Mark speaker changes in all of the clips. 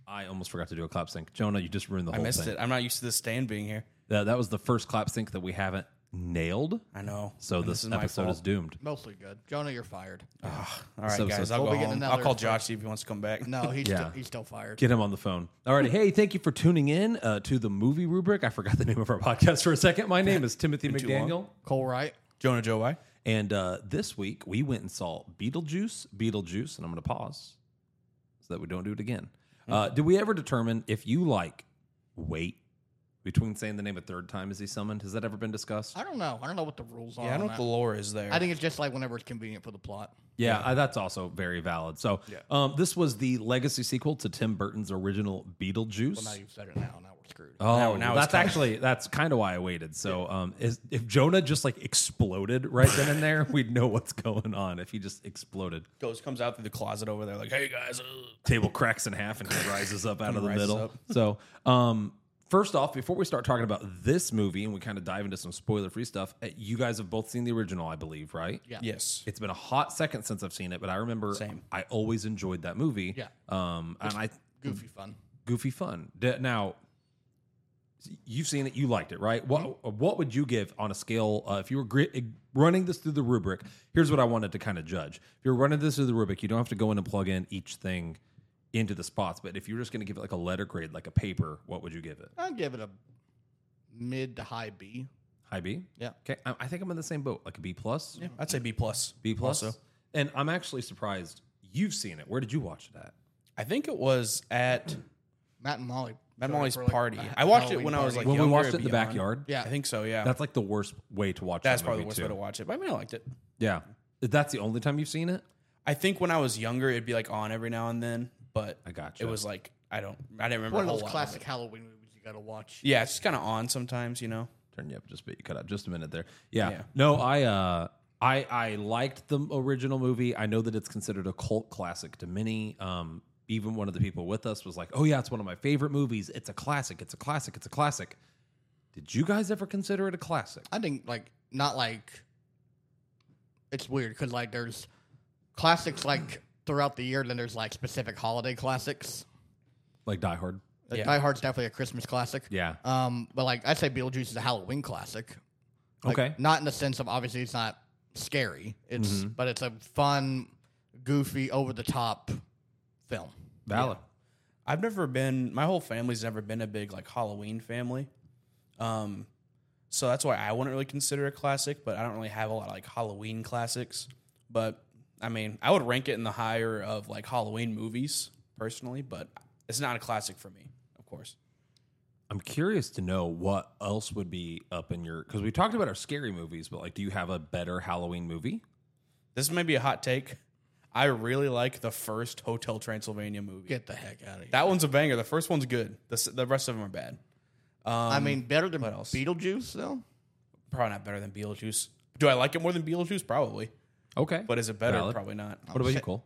Speaker 1: I almost forgot to do a clap sync. Jonah, you just ruined the whole thing.
Speaker 2: I missed it. I'm not used to this stand being here.
Speaker 1: That was the first clap sync that we haven't nailed.
Speaker 2: I know.
Speaker 1: So
Speaker 2: And
Speaker 1: this
Speaker 2: is my
Speaker 1: episode
Speaker 2: fault.
Speaker 1: is doomed.
Speaker 3: Mostly good. Jonah, you're fired.
Speaker 2: All right,
Speaker 1: So-
Speaker 2: guys.
Speaker 1: so-
Speaker 2: I'll
Speaker 3: We'll
Speaker 2: go
Speaker 3: be getting
Speaker 2: home. I'll call
Speaker 3: another-
Speaker 2: Josh, see if he wants to come back.
Speaker 3: No,
Speaker 1: Yeah.
Speaker 3: he's still fired.
Speaker 1: Get him on the phone. All right. Hey, thank you for tuning in to the movie rubric. I forgot the name of our podcast for a second. My name is Timothy
Speaker 2: too
Speaker 1: McDaniel.
Speaker 3: Cole Wright.
Speaker 2: Jonah Joe White.
Speaker 1: And this week we went and saw Beetlejuice, and I'm going to pause so that we don't do it again. Did we ever determine if you wait between saying the name a third time as he's summoned? Has that ever been discussed?
Speaker 3: I don't know. I don't know what the rules are.
Speaker 2: Yeah, I don't know
Speaker 3: on
Speaker 2: what
Speaker 3: that.
Speaker 2: the lore is there.
Speaker 3: I think it's just like whenever it's convenient for the plot.
Speaker 1: Yeah, that's also very valid. So this was the legacy sequel to Tim Burton's original Beetlejuice.
Speaker 3: Well, now you've said it now we're screwed.
Speaker 1: Oh,
Speaker 2: Now
Speaker 1: that's
Speaker 2: it's coming.
Speaker 1: actually that's kind of why I waited. So, if Jonah just exploded right then and there, we'd know what's going on. If he just exploded,
Speaker 2: comes out through the closet over there like, hey, guys.
Speaker 1: table cracks in half and he rises up out of the
Speaker 2: Rises
Speaker 1: middle.
Speaker 2: up.
Speaker 1: So, first off, before we start talking about this movie and we kind of dive into some spoiler-free stuff, you guys have both seen the original, I believe, right?
Speaker 3: Yeah.
Speaker 2: Yes.
Speaker 1: It's been a hot second since I've seen it, but I remember
Speaker 2: Same.
Speaker 1: I always enjoyed that movie.
Speaker 3: Yeah.
Speaker 1: And I
Speaker 3: Goofy fun.
Speaker 1: goofy fun. Now, you've seen it, you liked it, right? What would you give on a scale if you were running this through the rubric? Here's what I wanted to kind of judge. If you're running this through the rubric, you don't have to go in and plug in each thing into the spots. But if you're just going to give it like a letter grade, like a paper, what would you give it?
Speaker 3: I'd give it a mid to high B.
Speaker 1: High B?
Speaker 3: Yeah.
Speaker 1: Okay. I think I'm in the same boat, like a B plus.
Speaker 2: Yeah, I'd say B plus.
Speaker 1: B plus.
Speaker 2: Also.
Speaker 1: And I'm actually surprised you've seen it. Where did you watch it at?
Speaker 2: I think it was at
Speaker 3: Matt and Molly.
Speaker 2: Matt
Speaker 3: showed it
Speaker 2: Molly's
Speaker 3: for, like,
Speaker 2: party.
Speaker 3: a
Speaker 2: I watched it
Speaker 3: Halloween
Speaker 2: when I was
Speaker 3: party.
Speaker 2: like
Speaker 1: When we
Speaker 2: younger
Speaker 1: watched it in the
Speaker 2: beyond.
Speaker 1: backyard.
Speaker 3: Yeah.
Speaker 2: I think so, yeah.
Speaker 1: That's like the worst way to watch.
Speaker 2: That's
Speaker 1: that
Speaker 2: probably the
Speaker 1: movie,
Speaker 2: worst
Speaker 1: too.
Speaker 2: way to watch it. But I mean, I liked it.
Speaker 1: Yeah. That's the only time you've seen it?
Speaker 2: I think when I was younger, it'd be like on every now and then. But
Speaker 1: I gotcha.
Speaker 2: it was like, I didn't remember
Speaker 3: One
Speaker 2: a
Speaker 3: of
Speaker 2: whole
Speaker 3: those
Speaker 2: lot
Speaker 3: classic
Speaker 2: it.
Speaker 3: Halloween movies you got to watch.
Speaker 2: Yeah, it's just kind of on sometimes, you know?
Speaker 1: Turn you up just a bit. You cut out just a minute there. Yeah.
Speaker 2: Yeah.
Speaker 1: No, I liked the original movie. I know that it's considered a cult classic to many. Even one of the people with us was like, "Oh yeah, it's one of my favorite movies. It's a classic. It's a classic. It's a classic." Did you guys ever consider it a classic?
Speaker 3: I think not like it's weird because there's classics throughout the year, then there's specific holiday classics.
Speaker 1: Like Die Hard?
Speaker 2: Yeah.
Speaker 3: Die Hard's definitely a Christmas classic.
Speaker 1: Yeah.
Speaker 3: But I'd say Beetlejuice is a Halloween classic.
Speaker 1: Okay.
Speaker 3: Not in the sense of obviously it's not scary. It's but it's a fun, goofy, over the top film.
Speaker 1: Valid.
Speaker 2: I've never been, my whole family's never been a big Halloween family. So that's why I wouldn't really consider it a classic, but I don't really have a lot of Halloween classics. But I mean, I would rank it in the higher of Halloween movies personally, but it's not a classic for me, of course.
Speaker 1: I'm curious to know what else would be up in your, because we talked about our scary movies, but do you have a better Halloween movie?
Speaker 2: This may be a hot take. I really like the first Hotel Transylvania movie.
Speaker 3: Get the heck out of here.
Speaker 2: That one's a banger. The first one's good. The rest of them are bad.
Speaker 3: I mean, better than
Speaker 2: what else?
Speaker 3: Beetlejuice, though?
Speaker 2: Probably not better than Beetlejuice. Do I like it more than Beetlejuice? Probably.
Speaker 1: Okay.
Speaker 2: But is it better?
Speaker 1: Valid.
Speaker 2: Probably not.
Speaker 1: What about you, Cole?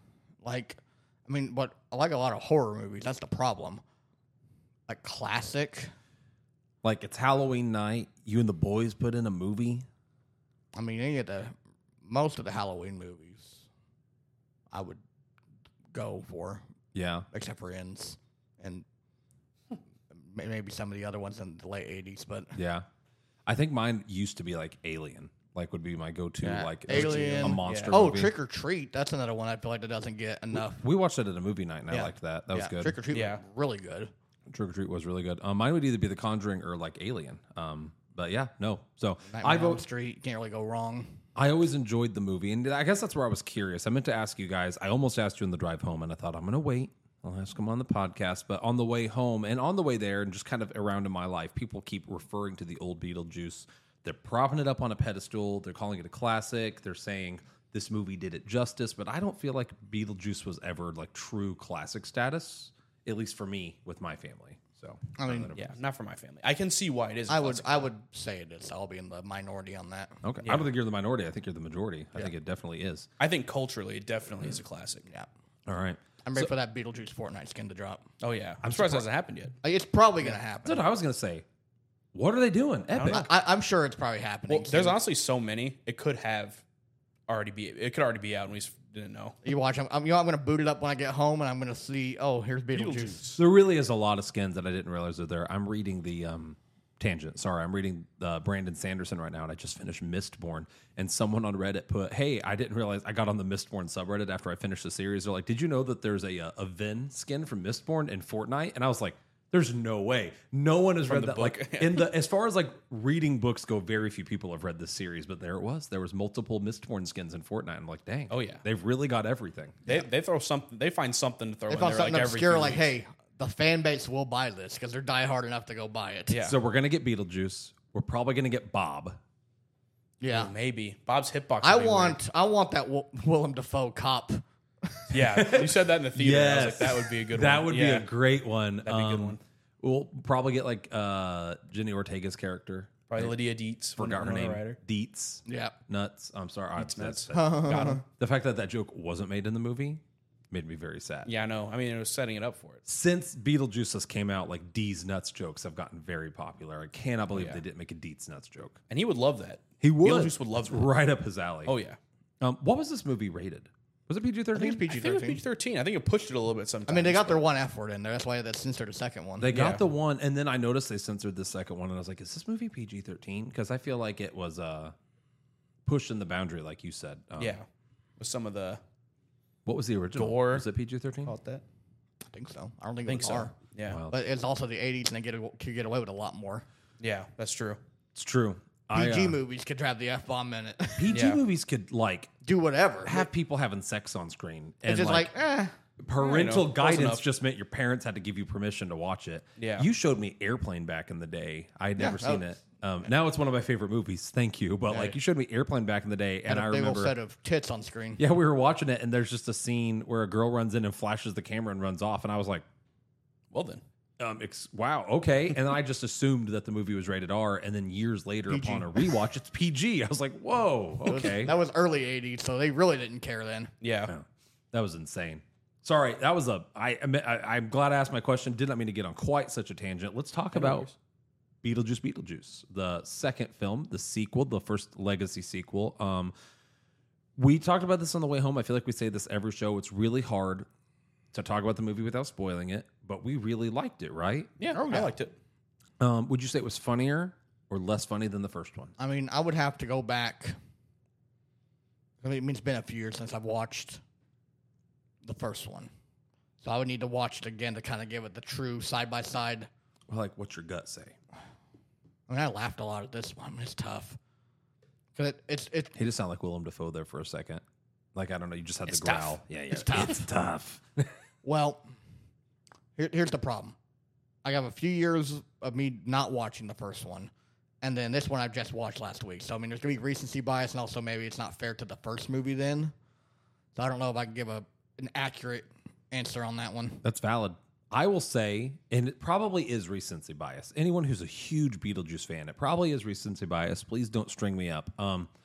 Speaker 3: But I like a lot of horror movies. That's the problem. Classic.
Speaker 1: It's Halloween night. You and the boys put in a movie.
Speaker 3: I mean, most of the Halloween movies I would go for,
Speaker 1: Yeah.
Speaker 3: except for Ends and maybe some of the other ones in the late 80s. But
Speaker 1: Yeah. I think mine used to be Alien. Would be my go-to,
Speaker 3: yeah,
Speaker 1: a
Speaker 3: Alien,
Speaker 1: monster
Speaker 3: Oh,
Speaker 1: movie.
Speaker 3: Trick or Treat. That's another one I feel that doesn't get enough.
Speaker 1: We watched it at a movie night, and I
Speaker 3: Yeah.
Speaker 1: liked that. That was good.
Speaker 3: Trick or Treat
Speaker 2: Yeah.
Speaker 3: was really good.
Speaker 1: Trick or Treat was really good. Mine would either be The Conjuring or Alien. But yeah, no. So
Speaker 3: Nightmare
Speaker 1: I
Speaker 3: on Elm
Speaker 1: vote.
Speaker 3: Street. Can't really go wrong.
Speaker 1: I always enjoyed the movie, and I guess that's where I was curious. I meant to ask you guys. I almost asked you on the drive home, and I thought I'm going to wait. I'll ask them on the podcast. But on the way home and on the way there, and just kind of around in my life, people keep referring to the old Beetlejuice. They're propping it up on a pedestal. They're calling it a classic. They're saying this movie did it justice. But I don't feel like Beetlejuice was ever true classic status, at least for me with my family. So
Speaker 3: I mean,
Speaker 2: Yeah, not for my family. I can see why it is. a
Speaker 3: I
Speaker 2: classic.
Speaker 3: would say it is. I'll be in the minority on that.
Speaker 1: okay. I don't think you're the minority. I think you're the majority. I think it definitely is.
Speaker 2: I think culturally, it definitely is a classic.
Speaker 3: Yeah.
Speaker 1: All right.
Speaker 3: I'm ready for that Beetlejuice Fortnite skin to drop.
Speaker 2: Oh yeah, I'm surprised it hasn't happened yet.
Speaker 3: It's probably going to happen.
Speaker 1: That's what I was going to say. What are they doing? Epic.
Speaker 3: I'm sure it's probably happening.
Speaker 2: Well, there's honestly so many. It could already be out, and we just didn't know.
Speaker 3: You watch. I'm going to boot it up when I get home, and I'm going to see. Oh, here's Beetlejuice.
Speaker 1: There really is a lot of skins that I didn't realize are there. I'm reading the tangent. Sorry, I'm reading Brandon Sanderson right now, and I just finished Mistborn. And someone on Reddit put, "Hey, I didn't realize." I got on the Mistborn subreddit after I finished the series. They're like, "Did you know that there's a Vin skin from Mistborn in Fortnite?" And I was like, "There's no way. No one has read
Speaker 2: the
Speaker 1: that."
Speaker 2: book.
Speaker 1: Like as far as like reading books go, very few people have read this series. But there it was. There was multiple Mistborn skins in Fortnite. I'm like, dang.
Speaker 2: Oh, yeah.
Speaker 1: they've really got everything.
Speaker 2: They throw something. They find something to throw
Speaker 3: They
Speaker 2: in
Speaker 3: found
Speaker 2: there
Speaker 3: something
Speaker 2: like every
Speaker 3: obscure,
Speaker 2: few
Speaker 3: like,
Speaker 2: weeks.
Speaker 3: hey, the fan base will buy this because they're diehard enough to go buy it.
Speaker 2: Yeah.
Speaker 1: So we're gonna get Beetlejuice. We're probably gonna get Bob.
Speaker 3: Yeah.
Speaker 2: Maybe Bob's hitbox.
Speaker 3: I
Speaker 2: would be
Speaker 3: want that Willem Dafoe cop.
Speaker 2: weird. Yeah, you said that in the theater. I was like, that would be a good.
Speaker 1: That
Speaker 2: one.
Speaker 1: would
Speaker 2: Yeah.
Speaker 1: be a great one.
Speaker 2: That'd be a good one.
Speaker 1: We'll probably get like Jenny Ortega's character.
Speaker 2: Probably Lydia Dietz.
Speaker 1: Forgot her
Speaker 2: Winona
Speaker 1: name.
Speaker 2: Ryder.
Speaker 1: Dietz.
Speaker 3: Yeah.
Speaker 1: Nuts. I'm sorry.
Speaker 2: Nuts.
Speaker 1: That-
Speaker 2: Got him.
Speaker 1: the fact that joke wasn't made in the movie made me very sad.
Speaker 2: Yeah, I know. I mean, it was setting it up for it.
Speaker 1: Since Beetlejuice has came out, like D's nuts jokes have gotten very popular. I cannot believe
Speaker 2: Yeah.
Speaker 1: they didn't make a Deets nuts joke.
Speaker 2: And he would love that.
Speaker 1: He would.
Speaker 2: Beetlejuice would love
Speaker 1: It's
Speaker 2: that.
Speaker 1: right up his alley.
Speaker 2: Oh yeah.
Speaker 1: What was this movie rated? Was it PG-13?
Speaker 3: I think it's
Speaker 2: I think it was
Speaker 3: PG-13.
Speaker 2: PG-13. I think it pushed it a little bit
Speaker 3: I
Speaker 2: sometimes.
Speaker 3: mean, they got their one F word in there. That's why they censored the second one.
Speaker 1: They got
Speaker 2: Yeah.
Speaker 1: the one, and then I noticed they censored the second one, and I was like, "Is this movie PG-13?" Because I feel like it was pushing the boundary, like you said.
Speaker 2: Yeah, with some of the
Speaker 1: What was the original?
Speaker 2: Gore.
Speaker 1: Was it PG-13?
Speaker 2: call it that.
Speaker 3: I think so. I don't think,
Speaker 2: I think
Speaker 3: it was
Speaker 2: so.
Speaker 3: R.
Speaker 2: Yeah,
Speaker 1: Wow.
Speaker 3: But it's also the 80s, and they could get away with a lot more.
Speaker 2: yeah, that's true.
Speaker 1: It's true.
Speaker 3: PG movies could have the F bomb in it.
Speaker 1: PG
Speaker 2: Yeah.
Speaker 1: movies could like
Speaker 3: Do whatever.
Speaker 1: have people having sex on screen, and
Speaker 3: It's just like,
Speaker 1: parental
Speaker 2: I know. Close
Speaker 1: guidance
Speaker 2: enough.
Speaker 1: just meant your parents had to give you permission to watch it.
Speaker 2: Yeah.
Speaker 1: You showed me Airplane back in the day. I had never seen it. Now it's one of my favorite movies. Thank you. But like you showed me Airplane back in the day, and
Speaker 3: had
Speaker 1: I
Speaker 3: a big old
Speaker 1: remember.
Speaker 3: set of tits on screen.
Speaker 1: Yeah, we were watching it, and there's just a scene where a girl runs in and flashes the camera and runs off, and I was like,
Speaker 2: Well then,
Speaker 1: wow, okay. And then I just assumed that the movie was rated R, and then years later,
Speaker 3: PG.
Speaker 1: upon a rewatch, it's PG. I was like, whoa, okay.
Speaker 3: That was early 80s, so they really didn't care then.
Speaker 2: yeah,
Speaker 1: Yeah. That was insane. Sorry, that was I'm glad I asked my question. Did not mean to get on quite such a tangent. Let's talk about Beetlejuice, the second film, the sequel, the first legacy sequel. We talked about this on the way home. I feel like we say this every show. It's really hard to talk about the movie without spoiling it, but we really liked it, right?
Speaker 2: yeah. I liked it.
Speaker 1: Would you say it was funnier or less funny than the first one?
Speaker 3: I mean, I would have to go back. I mean, it's been a few years since I've watched the first one. So I would need to watch it again to kind of give it the true side by side.
Speaker 1: Well, like, what's your gut say?
Speaker 3: I mean, I laughed a lot at this one. It's tough. Because it's
Speaker 1: He just sounded like Willem Dafoe there for a second. Like, I don't know, you just had
Speaker 2: It's
Speaker 1: the growl.
Speaker 2: tough.
Speaker 1: Yeah,
Speaker 3: It's tough.
Speaker 1: It's tough.
Speaker 3: well, here's the problem. I have a few years of me not watching the first one. And then this one I just watched last week. So, I mean, there's going to be recency bias, and also maybe it's not fair to the first movie then. So, I don't know if I can give an accurate answer on that one.
Speaker 1: That's valid. I will say, and it probably is recency bias. Anyone who's a huge Beetlejuice fan, it probably is recency bias. Please don't string me up.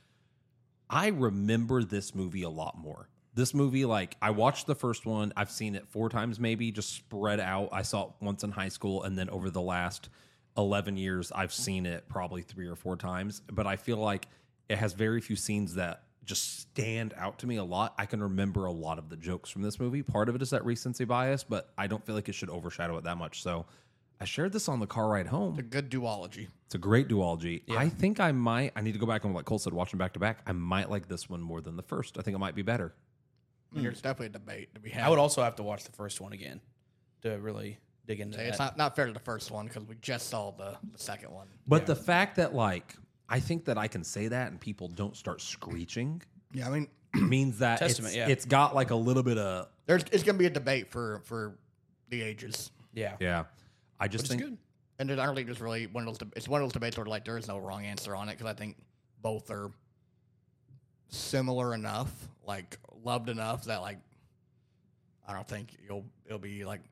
Speaker 1: I remember this movie a lot more. This movie, like, I watched the first one. I've seen it 4 times maybe, just spread out. I saw it once in high school, and then over the last 11 years, I've seen it probably 3 or 4 times. But I feel like it has very few scenes that just stand out to me a lot. I can remember a lot of the jokes from this movie. Part of it is that recency bias, but I don't feel like it should overshadow it that much. So I shared this on the car ride home.
Speaker 3: It's a good duology.
Speaker 1: It's a great duology. I think I need to go back and, like Cole said, watch them back to back. I might like this one more than the first. I think it might be better.
Speaker 3: I mean, there's definitely a debate to be had.
Speaker 2: I would also have to watch the first one again to really dig into
Speaker 3: say it's
Speaker 2: that.
Speaker 3: not fair to the first one because we just saw the second one.
Speaker 1: But the fact that, like, I think that I can say that and people don't start screeching
Speaker 3: Yeah, I mean,
Speaker 1: means that
Speaker 2: Testament, yeah.
Speaker 1: it's got like a little bit of
Speaker 3: it's going to be a debate for the ages.
Speaker 2: Yeah,
Speaker 1: yeah. I just
Speaker 2: which is
Speaker 1: think
Speaker 2: good.
Speaker 3: And I don't think there's really one of those. It's one of those debates where like there is no wrong answer on it because I think both are similar enough, like loved enough that like I don't think it'll be like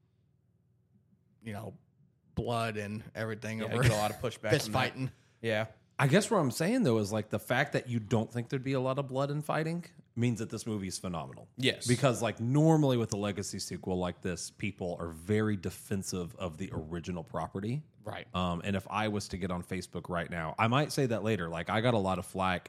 Speaker 3: blood and everything
Speaker 2: Yeah, I
Speaker 3: over
Speaker 2: get a lot of pushback.
Speaker 3: fist
Speaker 2: from that.
Speaker 3: fighting.
Speaker 2: Yeah,
Speaker 1: I guess what I'm saying though is like the fact that you don't think there'd be a lot of blood and fighting means that this movie is phenomenal.
Speaker 2: Yes.
Speaker 1: Because like normally with a legacy sequel like this, people are very defensive of the original property.
Speaker 3: Right.
Speaker 1: And if I was to get on Facebook right now, I might say that later. Like I got a lot of flack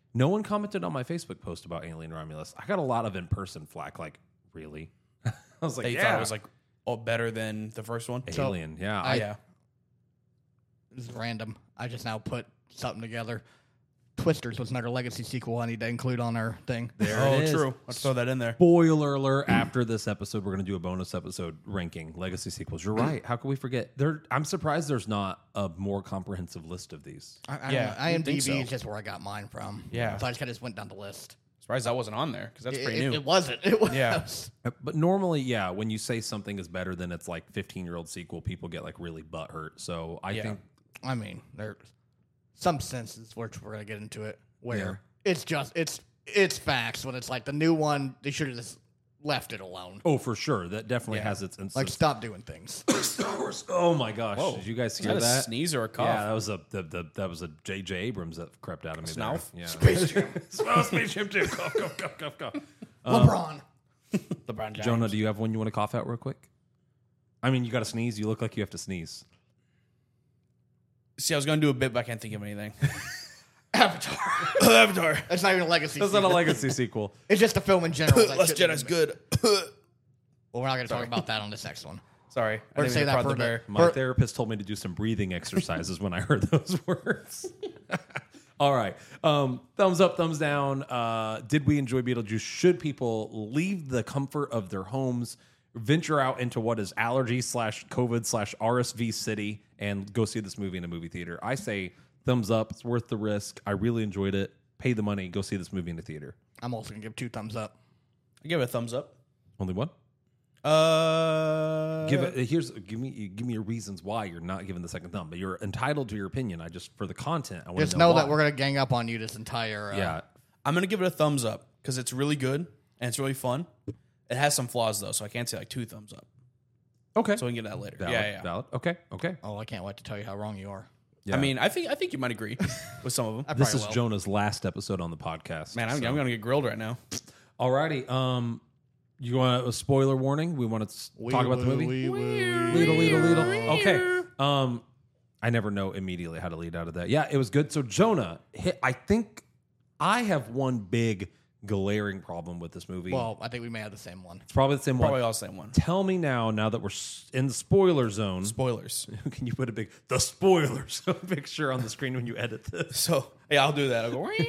Speaker 1: No one commented on my Facebook post about Alien Romulus. I got a lot of in-person flack. Like, really? I was like,
Speaker 2: They thought it was like better than the first one.
Speaker 1: Alien. Yeah.
Speaker 2: Yeah.
Speaker 3: This is random. I just now put something together. Twisters was another Legacy sequel I need to include on our thing.
Speaker 1: There
Speaker 2: Oh,
Speaker 1: it is.
Speaker 2: true. Let's throw that in there.
Speaker 1: Spoiler alert, after this episode, we're going to do a bonus episode ranking Legacy sequels. You're right. How can we forget? I'm surprised there's not a more comprehensive list of these.
Speaker 3: I
Speaker 2: Yeah,
Speaker 3: don't know.
Speaker 2: I would think
Speaker 3: IMDb
Speaker 2: so.
Speaker 3: is just where I got mine from.
Speaker 2: Yeah.
Speaker 3: So I just went down the list.
Speaker 2: Surprised that wasn't on there because that's pretty new.
Speaker 3: It wasn't. It was.
Speaker 2: Yeah.
Speaker 1: But normally, yeah, when you say something is better than its like 15-year-old sequel, people get like really butthurt. So I
Speaker 2: Yeah.
Speaker 1: think
Speaker 3: I mean, there's some senses which we're going to get into it where
Speaker 1: Yeah.
Speaker 3: it's just, it's facts when it's like the new one, they should have just left it alone.
Speaker 1: oh, for sure. That definitely
Speaker 2: Yeah.
Speaker 1: has its
Speaker 3: Like,
Speaker 1: instance.
Speaker 3: stop doing things.
Speaker 1: Oh my gosh.
Speaker 2: Whoa.
Speaker 1: Did you guys
Speaker 2: Is
Speaker 1: hear
Speaker 2: that a
Speaker 1: that?
Speaker 2: sneeze or a cough?
Speaker 1: Yeah, that was a J.J. Abrams that crept out of me.
Speaker 2: Snarf?
Speaker 1: There. Yeah.
Speaker 3: Space Jam.
Speaker 1: Oh, Space Jam 2. Cough, cough, cough, cough, cough.
Speaker 3: LeBron.
Speaker 2: LeBron James.
Speaker 1: Jonah, do you have one you want to cough out real quick? I mean, you got to sneeze. You look like you have to sneeze.
Speaker 2: See, I was going to do a bit, but I can't think of anything.
Speaker 3: Avatar.
Speaker 2: Avatar.
Speaker 3: That's not even a Legacy
Speaker 1: That's not a
Speaker 3: sequel.
Speaker 1: legacy sequel.
Speaker 3: It's just a film in general. that
Speaker 2: Last
Speaker 3: shouldn't
Speaker 2: Jedi's
Speaker 3: have
Speaker 2: good.
Speaker 3: been- Well, we're not going to talk about that on this next one.
Speaker 2: Sorry.
Speaker 3: We're
Speaker 2: I
Speaker 3: gonna
Speaker 2: didn't
Speaker 3: say
Speaker 2: mean to
Speaker 3: that
Speaker 2: prod
Speaker 3: for
Speaker 2: the bear.
Speaker 1: My therapist told me to do some breathing exercises when I heard those words. All right. Thumbs up, thumbs down. Did we enjoy Beetlejuice? Should people leave the comfort of their homes, venture out into what is allergy/COVID/RSV city, and go see this movie in a movie theater? I say thumbs up. It's worth the risk. I really enjoyed it. Pay the money. Go see this movie in the theater.
Speaker 3: I'm also going to give 2 thumbs up.
Speaker 2: I give it a thumbs up.
Speaker 1: Only one? Give me your reasons why you're not giving the second thumb, but you're entitled to your opinion. I just for the content, I want
Speaker 3: Just
Speaker 1: to know
Speaker 3: know that
Speaker 1: why.
Speaker 3: we're going to gang up on you this entire...
Speaker 1: Yeah,
Speaker 2: I'm going to give it a thumbs up because it's really good and it's really fun. It has some flaws, though, so I can't say like 2 thumbs up.
Speaker 1: okay.
Speaker 2: So we can get that later.
Speaker 1: Valid,
Speaker 2: Yeah.
Speaker 1: valid. Okay, okay.
Speaker 3: Oh, I can't wait to tell you how wrong you are.
Speaker 1: Yeah.
Speaker 2: I mean, I think you might agree with some of them.
Speaker 1: this
Speaker 3: probably
Speaker 1: is
Speaker 3: will.
Speaker 1: Jonah's last episode on the podcast.
Speaker 2: Man, I'm going to get grilled right now.
Speaker 1: Alrighty. You want a spoiler warning? We want to talk about the movie. Leadle. Okay. I never know immediately how to lead out of that. Yeah, it was good. So Jonah, I think I have one big glaring problem with this movie.
Speaker 3: Well, I think we may have the same one.
Speaker 1: it's probably the same
Speaker 2: Probably
Speaker 1: one.
Speaker 2: all the same one.
Speaker 1: Tell me now that we're in the spoiler zone.
Speaker 2: Spoilers.
Speaker 1: Can you put a big the spoilers picture on the screen when you edit this?
Speaker 2: So, yeah, I'll do that. I'll go,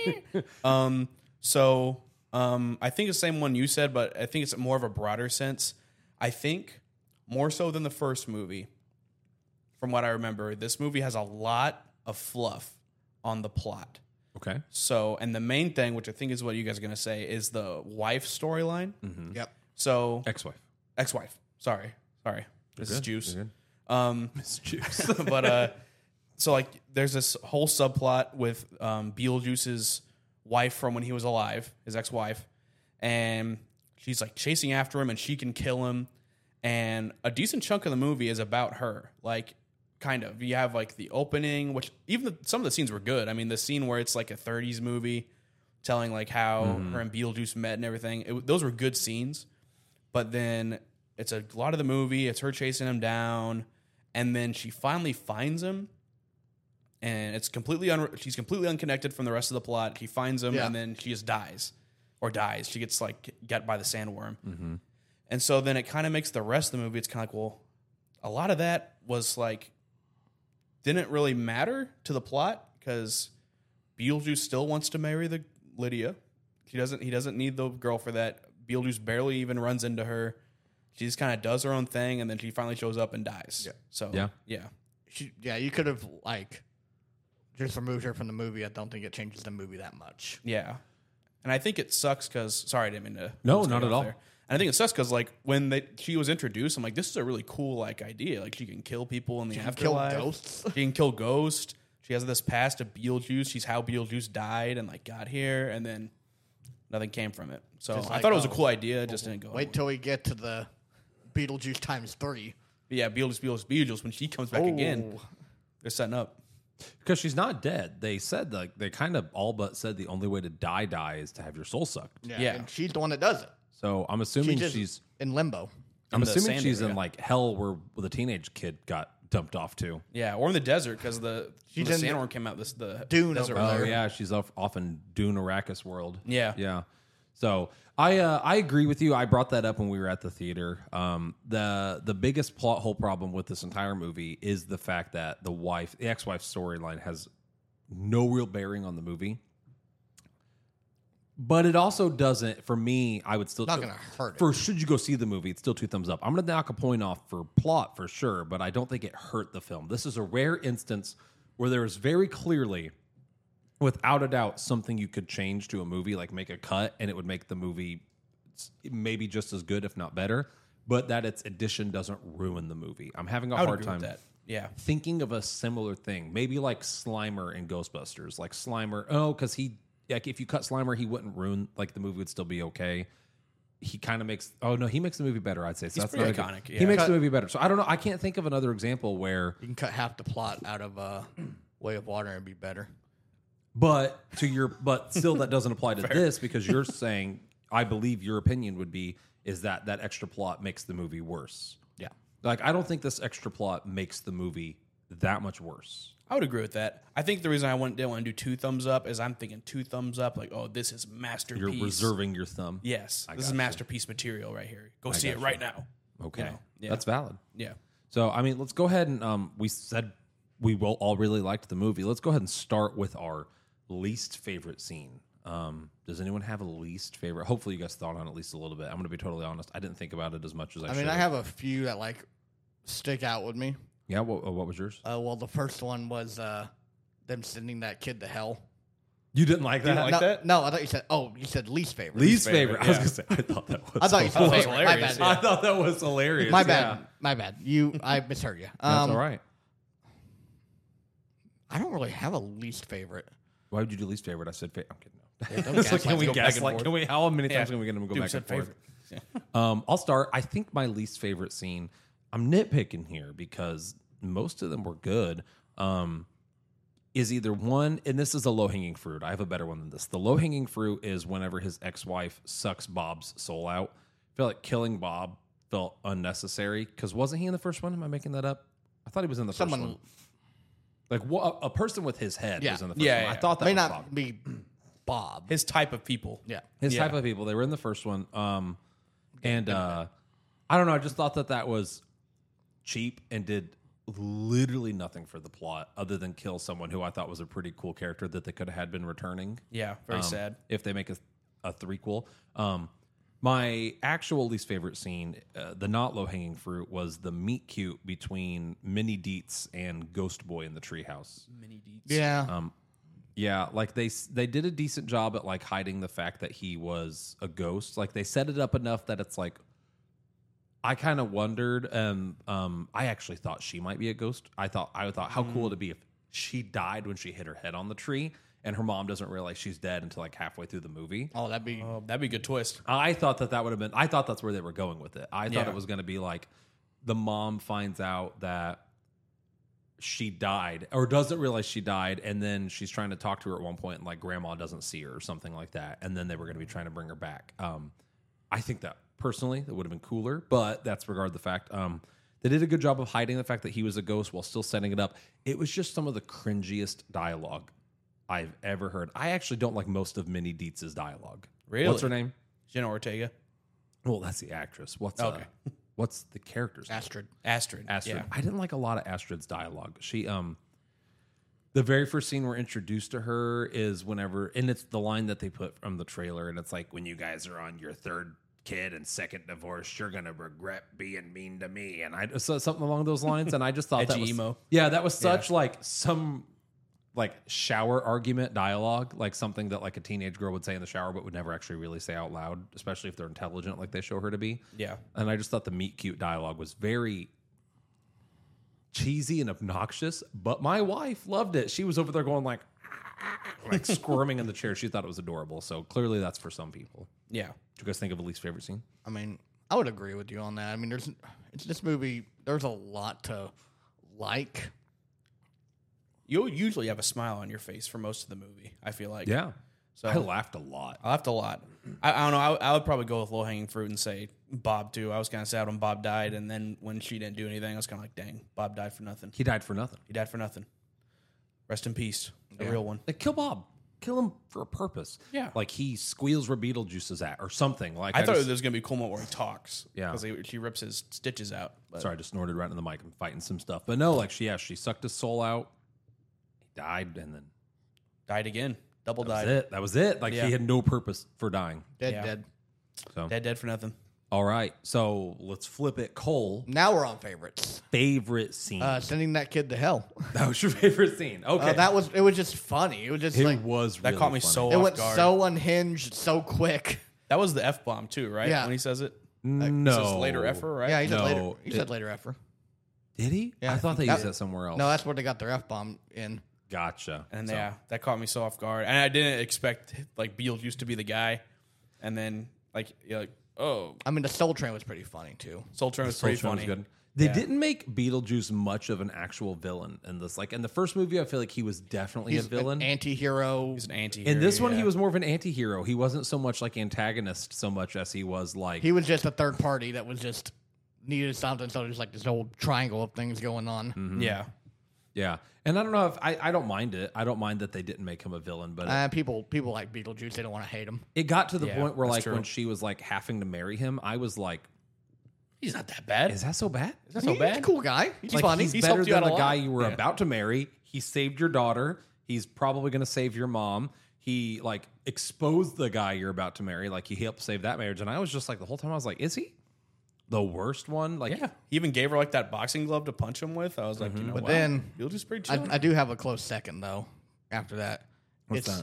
Speaker 2: I think it's the same one you said, but I think it's more of a broader sense. I think more so than the first movie, from what I remember, this movie has a lot of fluff on the plot.
Speaker 1: Okay.
Speaker 2: So, and the main thing, which I think is what you guys are going to say, is the wife storyline.
Speaker 3: Yep.
Speaker 2: So,
Speaker 1: Ex-wife.
Speaker 2: ex-wife. Sorry. This is Juice.
Speaker 1: You're good.
Speaker 2: It's Juice. But so like there's this whole subplot with Beetlejuice's wife from when he was alive, his ex-wife, and she's like chasing after him and she can kill him. And a decent chunk of the movie is about her. Like kind of. You have like the opening, which even some of the scenes were good. I mean, the scene where it's like a 30s movie telling like how her and Beetlejuice met and everything. Those were good scenes. But then it's a lot of the movie. It's her chasing him down. And then she finally finds him. And it's she's completely unconnected from the rest of the plot. She finds him,
Speaker 3: Yeah.
Speaker 2: and then she just dies. She gets like got by the sandworm. Mm-hmm. And so then it kind of makes the rest of the movie, it's kind of like, well, a lot of that was like, didn't really matter to the plot because Beetlejuice still wants to marry the Lydia. He doesn't need the girl for that. Beetlejuice barely even runs into her. She just kind of does her own thing, and then she finally shows up and dies.
Speaker 3: Yeah.
Speaker 2: So,
Speaker 1: Yeah.
Speaker 2: yeah.
Speaker 3: You could have, like, just removed her from the movie. I don't think it changes the movie that much.
Speaker 2: Yeah. And I think it sucks because, sorry, I didn't mean to.
Speaker 1: No,
Speaker 2: just
Speaker 1: not
Speaker 2: cut
Speaker 1: at
Speaker 2: off
Speaker 1: all.
Speaker 2: there. And I think it sucks because, like, when she was introduced, I'm like, this is a really cool, like, idea. Like, she can kill people in the
Speaker 3: Kill
Speaker 2: afterlife.
Speaker 3: ghosts.
Speaker 2: She can kill ghosts. She has this past of Beetlejuice. She's how Beetlejuice died and, like, got here. And then nothing came from it. So
Speaker 3: Just
Speaker 2: I
Speaker 3: like,
Speaker 2: thought it was a
Speaker 3: oh,
Speaker 2: cool idea. It just didn't go.
Speaker 3: Wait till we get to the Beetlejuice times 3.
Speaker 2: But yeah, Beetlejuice. When she comes back again, they're setting up.
Speaker 1: Because she's not dead. They said like they kind of all but said the only way to die is to have your soul sucked.
Speaker 2: Yeah.
Speaker 3: And she's the one that does it.
Speaker 1: So I'm assuming
Speaker 3: She's just
Speaker 1: she's
Speaker 3: in limbo.
Speaker 1: I'm
Speaker 2: in the
Speaker 1: assuming
Speaker 2: sand
Speaker 1: she's in
Speaker 2: area.
Speaker 1: like hell where the teenage kid got dumped off to.
Speaker 2: Yeah, or in the desert because the
Speaker 3: She's
Speaker 2: the
Speaker 3: in
Speaker 2: sandworm came out. The
Speaker 3: Dune
Speaker 2: desert
Speaker 3: over
Speaker 2: was
Speaker 1: Oh
Speaker 3: there.
Speaker 1: yeah, she's off in Dune Arrakis world.
Speaker 2: Yeah.
Speaker 1: yeah. So I agree with you. I brought that up when we were at the theater. The biggest plot hole problem with this entire movie is the fact that the ex-wife storyline has no real bearing on the movie. But it also doesn't, for me, I would still...
Speaker 3: Not gonna hurt it.
Speaker 1: For should you go see the movie, it's still 2 thumbs up. I'm going to knock a point off for plot for sure, but I don't think it hurt the film. This is a rare instance where there is very clearly, without a doubt, something you could change to a movie, like make a cut, and it would make the movie maybe just as good, if not better, but that its addition doesn't ruin the movie. I'm having a
Speaker 2: I would
Speaker 1: hard
Speaker 2: agree
Speaker 1: time
Speaker 2: with that. Yeah.
Speaker 1: thinking of a similar thing. Maybe like Slimer in Ghostbusters. Like Slimer, because if you cut Slimer, he wouldn't ruin, like the movie would still be okay. He kind of makes, he makes the movie better, I'd say. So that's
Speaker 2: pretty
Speaker 1: not
Speaker 2: iconic,
Speaker 1: He
Speaker 2: yeah.
Speaker 1: makes the movie better. So I don't know. I can't think of another example where,
Speaker 3: You can cut half the plot out of Way of Water and it'd be better.
Speaker 1: but still that doesn't apply to this because you're saying, I believe your opinion would be, is that extra plot makes the movie worse.
Speaker 3: Yeah.
Speaker 1: Like, I don't think this extra plot makes the movie that much worse.
Speaker 2: I would agree with that. I think the reason I didn't want to do 2 thumbs up is I'm thinking 2 thumbs up, like, oh, this is masterpiece.
Speaker 1: You're reserving your thumb.
Speaker 2: Yes, this is
Speaker 1: gotcha.
Speaker 2: masterpiece material right here. Go see it
Speaker 1: gotcha.
Speaker 2: right now.
Speaker 1: Okay.
Speaker 2: You know, yeah.
Speaker 1: That's valid.
Speaker 2: Yeah.
Speaker 1: So, I mean, let's go ahead and we said we will all really liked the movie. Let's go ahead and start with our least favorite scene. Does anyone have a least favorite? Hopefully, you guys thought on it at least a little bit. I'm going to be totally honest. I didn't think about it as much as I should.
Speaker 3: I mean, I have a few that like stick out with me.
Speaker 1: Yeah, what was yours?
Speaker 3: Well, the first one was them sending that kid to hell.
Speaker 1: You didn't like that?
Speaker 2: like
Speaker 3: no,
Speaker 2: that?
Speaker 3: No, I thought you said. Oh, you said least favorite.
Speaker 1: Least favorite. I was
Speaker 2: yeah.
Speaker 1: going to say, I thought that was
Speaker 3: I thought you said
Speaker 2: that was
Speaker 3: favorite. My
Speaker 2: hilarious,
Speaker 3: bad.
Speaker 2: yeah.
Speaker 1: I thought that was hilarious.
Speaker 3: My
Speaker 1: Yeah.
Speaker 3: bad. My bad. I misheard you.
Speaker 1: That's all right.
Speaker 3: I don't really have a least favorite.
Speaker 1: Why would you do least favorite? I said favorite. I'm kidding. No.
Speaker 3: don't
Speaker 1: It's like,
Speaker 3: gaslight
Speaker 1: can we
Speaker 2: me. Go back and
Speaker 1: gaslight?
Speaker 2: forth.
Speaker 1: Can we? How many times
Speaker 2: Yeah.
Speaker 1: can we get them to go
Speaker 2: Dude
Speaker 1: back
Speaker 2: said
Speaker 1: and forth?
Speaker 2: favorite.
Speaker 1: I'll start. I think my least favorite scene, I'm nitpicking here because most of them were good, is either one, and this is a low-hanging fruit. I have a better one than this. The low-hanging fruit is whenever his ex-wife sucks Bob's soul out. I feel like killing Bob felt unnecessary because wasn't he in the first one? Am I making that up? I thought he was in the first one. Like a person with his head
Speaker 3: Yeah.
Speaker 1: was in the first
Speaker 2: Yeah,
Speaker 1: one. I
Speaker 2: yeah.
Speaker 1: thought that
Speaker 3: May
Speaker 1: was
Speaker 3: not
Speaker 1: Bob.
Speaker 3: be Bob.
Speaker 2: His type of people.
Speaker 3: Yeah.
Speaker 1: His
Speaker 2: Yeah.
Speaker 1: type of people. They were in the first one. And I don't know. I just thought that was cheap and did literally nothing for the plot other than kill someone who I thought was a pretty cool character that they could have had been returning.
Speaker 2: Yeah, very sad.
Speaker 1: If they make a threequel. My actual least favorite scene, the not low hanging fruit, was the meet cute between Minnie Dietz and Ghost Boy in the treehouse.
Speaker 2: Mini Deets.
Speaker 3: Yeah.
Speaker 1: Yeah, like they did a decent job at like hiding the fact that he was a ghost. Like they set it up enough that it's like I kind of wondered. I actually thought she might be a ghost. I thought how cool would it be if she died when she hit her head on the tree, and her mom doesn't realize she's dead until like halfway through the movie.
Speaker 3: Oh, that'd be.
Speaker 2: Oh, that'd be a good twist.
Speaker 1: I thought that would have been. I thought that's where they were going with it. I thought
Speaker 2: Yeah.
Speaker 1: it was going to be like the mom finds out that she died or doesn't realize she died, and then she's trying to talk to her at one point, and like grandma doesn't see her or something like that, and then they were going to be trying to bring her back. I think that personally that would have been cooler, but that's regard the fact. They did a good job of hiding the fact that he was a ghost while still setting it up. It was just some of the cringiest dialogue I've ever heard. I actually don't like most of Minnie Dietz's dialogue.
Speaker 2: Really?
Speaker 1: What's her name?
Speaker 2: Jenna Ortega.
Speaker 1: Well, that's the actress.
Speaker 2: Okay.
Speaker 1: What's the character's name?
Speaker 3: Astrid.
Speaker 2: Astrid.
Speaker 1: Astrid.
Speaker 2: Yeah.
Speaker 1: I didn't like a lot of Astrid's dialogue. She the very first scene we're introduced to her is whenever, and it's the line that they put from the trailer, and it's like, when you guys are on your third kid and second divorce, you're gonna regret being mean to me, and I so something along those lines. And I just thought that
Speaker 2: Edgy
Speaker 1: was
Speaker 2: emo.
Speaker 1: Yeah, that was such like some like shower argument dialogue, like something that like a teenage girl would say in the shower but would never actually really say out loud, especially if they're intelligent like they show her to be.
Speaker 2: Yeah.
Speaker 1: And I just thought the meet cute dialogue was very cheesy and obnoxious, but my wife loved it. She was over there going like squirming in the chair. She thought it was adorable. So clearly that's for some people.
Speaker 2: Yeah.
Speaker 1: Do you guys think of a least favorite scene?
Speaker 3: I mean, I would agree with you on that. I mean, it's this movie. There's a lot to like.
Speaker 2: You'll usually have a smile on your face for most of the movie, I feel like.
Speaker 1: Yeah.
Speaker 2: So
Speaker 1: I laughed a lot.
Speaker 2: I laughed a lot. I don't know. I would probably go with low hanging fruit and say Bob too. I was kind of sad when Bob died, and then when she didn't do anything, I was kind of like, dang, Bob died for nothing.
Speaker 1: He died for nothing.
Speaker 2: He died for nothing. Rest in peace, a real one.
Speaker 1: Like, kill Bob. Kill him for a purpose.
Speaker 2: Yeah.
Speaker 1: Like he squeals where Beetlejuice is at or something. Like
Speaker 2: I thought
Speaker 1: just,
Speaker 2: there was gonna be a cool moment where he talks.
Speaker 1: Yeah.
Speaker 2: because she rips his stitches out. But
Speaker 1: sorry, I just snorted right in the mic. I'm fighting some stuff. But no, like she sucked his soul out. He died and then
Speaker 2: died again. Double
Speaker 1: that was
Speaker 2: died.
Speaker 1: it. That was it. Like
Speaker 2: Yeah.
Speaker 1: he had no purpose for dying.
Speaker 3: Dead.
Speaker 1: So
Speaker 2: Dead for nothing.
Speaker 1: all right. So let's flip it. Cole,
Speaker 3: Now we're on favorites.
Speaker 1: favorite scene.
Speaker 3: Sending that kid to hell.
Speaker 1: that was your favorite scene. Okay.
Speaker 3: It was just funny. It was just
Speaker 1: it
Speaker 3: like
Speaker 1: was
Speaker 2: That
Speaker 1: really
Speaker 2: caught me
Speaker 1: funny.
Speaker 2: so
Speaker 3: it
Speaker 2: off
Speaker 3: went
Speaker 2: guard.
Speaker 3: so unhinged, so quick.
Speaker 2: That was the F bomb too, right?
Speaker 3: Yeah.
Speaker 2: When he says it.
Speaker 1: No.
Speaker 2: This is later effer, right?
Speaker 3: Yeah, he said
Speaker 1: No,
Speaker 3: later. He
Speaker 1: it-
Speaker 3: said later effer.
Speaker 1: Did he?
Speaker 3: Yeah.
Speaker 1: I thought they
Speaker 3: That-
Speaker 1: used that somewhere else.
Speaker 3: No, that's where they got their F bomb in.
Speaker 1: Gotcha.
Speaker 2: And
Speaker 1: So-
Speaker 2: yeah, that caught me so off guard. And I didn't expect like Beetlejuice to be the guy. And then like you're like, oh,
Speaker 3: I mean, the Soul Train was pretty funny too.
Speaker 2: Soul Train was
Speaker 1: Soul
Speaker 2: pretty
Speaker 1: Train was
Speaker 2: funny.
Speaker 1: good. They
Speaker 2: Yeah.
Speaker 1: didn't make Beetlejuice much of an actual villain in this. Like in the first movie, I feel like he was definitely
Speaker 3: He's
Speaker 1: a villain.
Speaker 3: an anti-hero.
Speaker 2: He's an anti.
Speaker 1: In this one, he was more of an anti-hero. He wasn't so much like antagonist so much as he was like
Speaker 3: He was just a third party that was just needed something. So there's like this whole triangle of things going on.
Speaker 2: Yeah.
Speaker 1: yeah. And I don't know if I don't mind it. I don't mind that they didn't make him a villain, but
Speaker 3: People like Beetlejuice. They don't want to hate him.
Speaker 1: it got to the
Speaker 2: Yeah,
Speaker 1: point where
Speaker 2: that's
Speaker 1: like
Speaker 2: true.
Speaker 1: when she was like having to marry him, I was like,
Speaker 2: He's not that bad.
Speaker 1: is that so bad?
Speaker 2: Is that so
Speaker 3: He's a
Speaker 2: bad?
Speaker 3: cool guy. He's
Speaker 1: Like
Speaker 3: funny.
Speaker 1: he's
Speaker 2: He's
Speaker 1: better
Speaker 2: helped you
Speaker 1: than
Speaker 2: out a
Speaker 1: the guy
Speaker 2: lot.
Speaker 1: you were
Speaker 2: Yeah.
Speaker 1: about to marry. He saved your daughter. He's probably going to save your mom. He like exposed the guy you're about to marry. Like he helped save that marriage. And I was just like the whole time I was like, is he the worst one? Like
Speaker 2: Yeah. He even gave her like that boxing glove to punch him with. I was like, you know,
Speaker 3: But
Speaker 2: wow,
Speaker 3: then-
Speaker 2: Beetlejuice pretty chill.
Speaker 3: I do have a close second though. After that,
Speaker 1: What's
Speaker 3: it's
Speaker 1: that?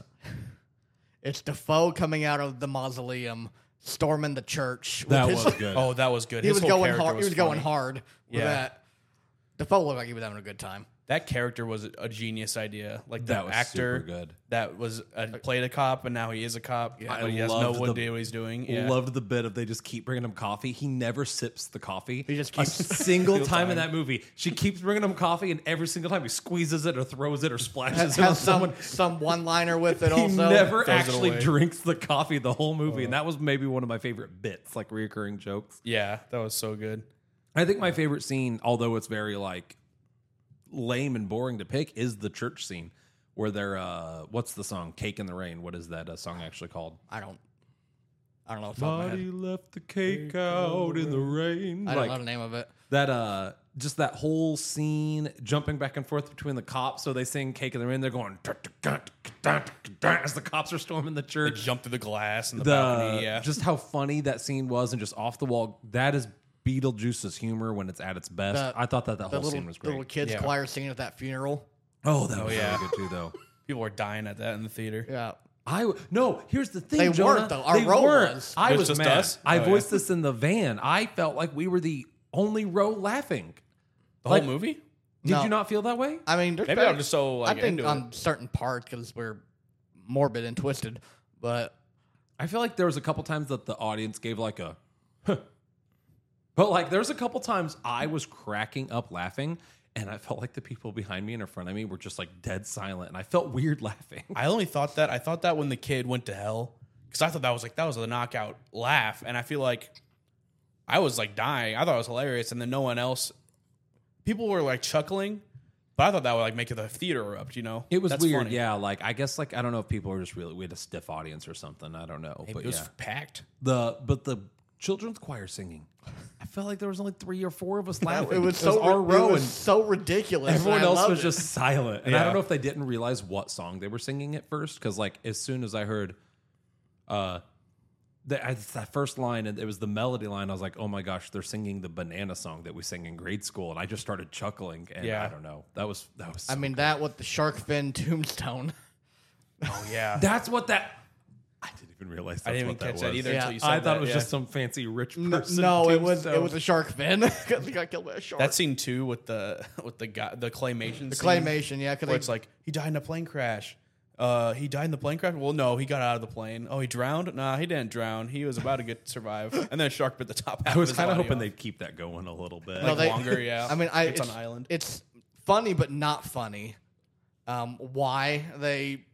Speaker 3: it's Defoe coming out of the mausoleum, storming the church. with
Speaker 1: That
Speaker 3: his-
Speaker 1: was good.
Speaker 2: oh, that was good.
Speaker 3: He
Speaker 2: His
Speaker 3: was
Speaker 2: whole
Speaker 3: going
Speaker 2: character
Speaker 3: hard. He was going
Speaker 2: funny.
Speaker 3: hard with
Speaker 2: Yeah.
Speaker 3: that. Defoe looked like he was having a good time.
Speaker 2: That character was a genius idea. Like
Speaker 1: That
Speaker 2: that
Speaker 1: was
Speaker 2: actor
Speaker 1: super good.
Speaker 2: that was played a cop and now he is a cop.
Speaker 1: I
Speaker 2: But he has no
Speaker 1: loved the-
Speaker 2: idea what he's doing. Yeah.
Speaker 1: Loved the bit of they just keep bringing him coffee. He never sips the coffee.
Speaker 3: He just
Speaker 1: a
Speaker 3: keeps-
Speaker 1: single time in
Speaker 2: time.
Speaker 1: that movie. She keeps bringing him coffee, and every single time he squeezes it or throws it or splashes
Speaker 3: Has,
Speaker 1: it on
Speaker 3: has
Speaker 1: someone.
Speaker 3: some one liner with it
Speaker 1: He
Speaker 3: also.
Speaker 1: never
Speaker 2: Throws it
Speaker 1: actually
Speaker 2: away.
Speaker 1: drinks the coffee the whole movie, and that was maybe one of my favorite bits, like reoccurring jokes.
Speaker 2: Yeah, that was so good.
Speaker 1: I think my favorite scene, although it's very like lame and boring to pick, is the church scene where they're what's the song? Cake in the Rain. What is that song actually called?
Speaker 3: I don't know. Off the top of my head.
Speaker 1: left the cake out in the rain.
Speaker 3: I don't know the name of it.
Speaker 1: That just that whole scene jumping back and forth between the cops. So they sing "Cake in the Rain." They're going as the cops are storming the
Speaker 2: They
Speaker 1: church.
Speaker 2: jumped through the glass and the balcony. Yeah.
Speaker 1: Just how funny that scene was, and just off the wall. That is Beetlejuice's humor when it's at its best.
Speaker 3: The-
Speaker 1: I thought that
Speaker 3: The
Speaker 1: whole
Speaker 3: little,
Speaker 1: scene was
Speaker 3: little
Speaker 1: great.
Speaker 3: kids
Speaker 2: Yeah.
Speaker 3: choir singing at that funeral.
Speaker 1: Oh, that was
Speaker 2: yeah.
Speaker 1: really good too, though.
Speaker 2: People were dying at that in the theater.
Speaker 3: Yeah.
Speaker 1: No. Here's the thing.
Speaker 3: They
Speaker 1: Jonah.
Speaker 3: weren't, though. Our
Speaker 1: They
Speaker 3: row
Speaker 1: weren't.
Speaker 3: was.
Speaker 1: I
Speaker 2: It was
Speaker 1: was
Speaker 2: just
Speaker 1: mad.
Speaker 2: us?
Speaker 1: I
Speaker 2: Oh,
Speaker 1: voiced
Speaker 2: yeah.
Speaker 1: this in the van. I felt like we were the only row laughing.
Speaker 2: The
Speaker 1: Like-
Speaker 2: whole movie?
Speaker 1: Did
Speaker 3: No.
Speaker 1: you not feel that way?
Speaker 3: I mean, there's
Speaker 2: Maybe
Speaker 3: better-
Speaker 2: I'm just so like
Speaker 3: I think
Speaker 2: into
Speaker 3: on
Speaker 2: it.
Speaker 3: certain parts because we're morbid and twisted, but
Speaker 1: I feel like there was a couple times that the audience gave like a, but like there was a couple times I was cracking up laughing, and I felt like the people behind me and in front of me were just like dead silent, and I felt weird laughing.
Speaker 2: I only thought that. I thought that when the kid went to hell, because I thought that was a knockout laugh, and I feel like I was like dying. I thought it was hilarious, and then no one else. People were like chuckling, but I thought that would like make the theater erupt. You know,
Speaker 1: It was
Speaker 2: That's
Speaker 1: weird,
Speaker 2: funny.
Speaker 1: yeah. Like I guess like I don't know if people were just really we had a stiff audience or something. I don't know,
Speaker 2: Maybe
Speaker 1: but
Speaker 2: it was
Speaker 1: yeah,
Speaker 2: packed.
Speaker 1: but the children's choir singing. I felt like there was only 3 or 4 of us laughing.
Speaker 3: it was so
Speaker 1: our row,
Speaker 3: it was
Speaker 1: and
Speaker 3: so ridiculous.
Speaker 1: everyone
Speaker 3: and I
Speaker 1: else
Speaker 3: loved
Speaker 1: was
Speaker 3: it.
Speaker 1: just silent. And I
Speaker 2: Yeah.
Speaker 1: don't know if they didn't realize what song they were singing at first, because like as soon as I heard that first line, and it was the melody line, I was like, oh my gosh, they're singing the banana song that we sang in grade school, and I just started chuckling. And
Speaker 2: Yeah.
Speaker 1: I don't know, that was.
Speaker 3: I mean, that with the shark fin tombstone.
Speaker 2: Oh yeah,
Speaker 1: that's what that. I didn't even realize. That's
Speaker 2: I didn't even
Speaker 1: what that
Speaker 2: catch that
Speaker 1: was.
Speaker 2: either
Speaker 3: Yeah.
Speaker 2: until you said
Speaker 1: I thought
Speaker 2: that,
Speaker 1: it was
Speaker 2: yeah.
Speaker 1: just some fancy rich
Speaker 3: No,
Speaker 1: person.
Speaker 3: it was
Speaker 1: tombstone.
Speaker 3: a shark fin because he got killed by a shark.
Speaker 2: that scene too with the guy, the claymation.
Speaker 3: the
Speaker 2: scene,
Speaker 3: claymation, yeah.
Speaker 2: where
Speaker 3: Because
Speaker 2: it's like he died in a plane crash. He died in the plane crash. Well, no, he got out of the plane. Oh, he drowned? Nah, he didn't drown. He was about to survive, and then a shark bit the top half.
Speaker 1: I was
Speaker 2: of his
Speaker 1: kind of
Speaker 2: body
Speaker 1: hoping
Speaker 2: off.
Speaker 1: they'd keep that going a little bit.
Speaker 2: Like longer, yeah.
Speaker 3: I mean,
Speaker 2: it's on an island.
Speaker 3: It's funny, but not funny. Why they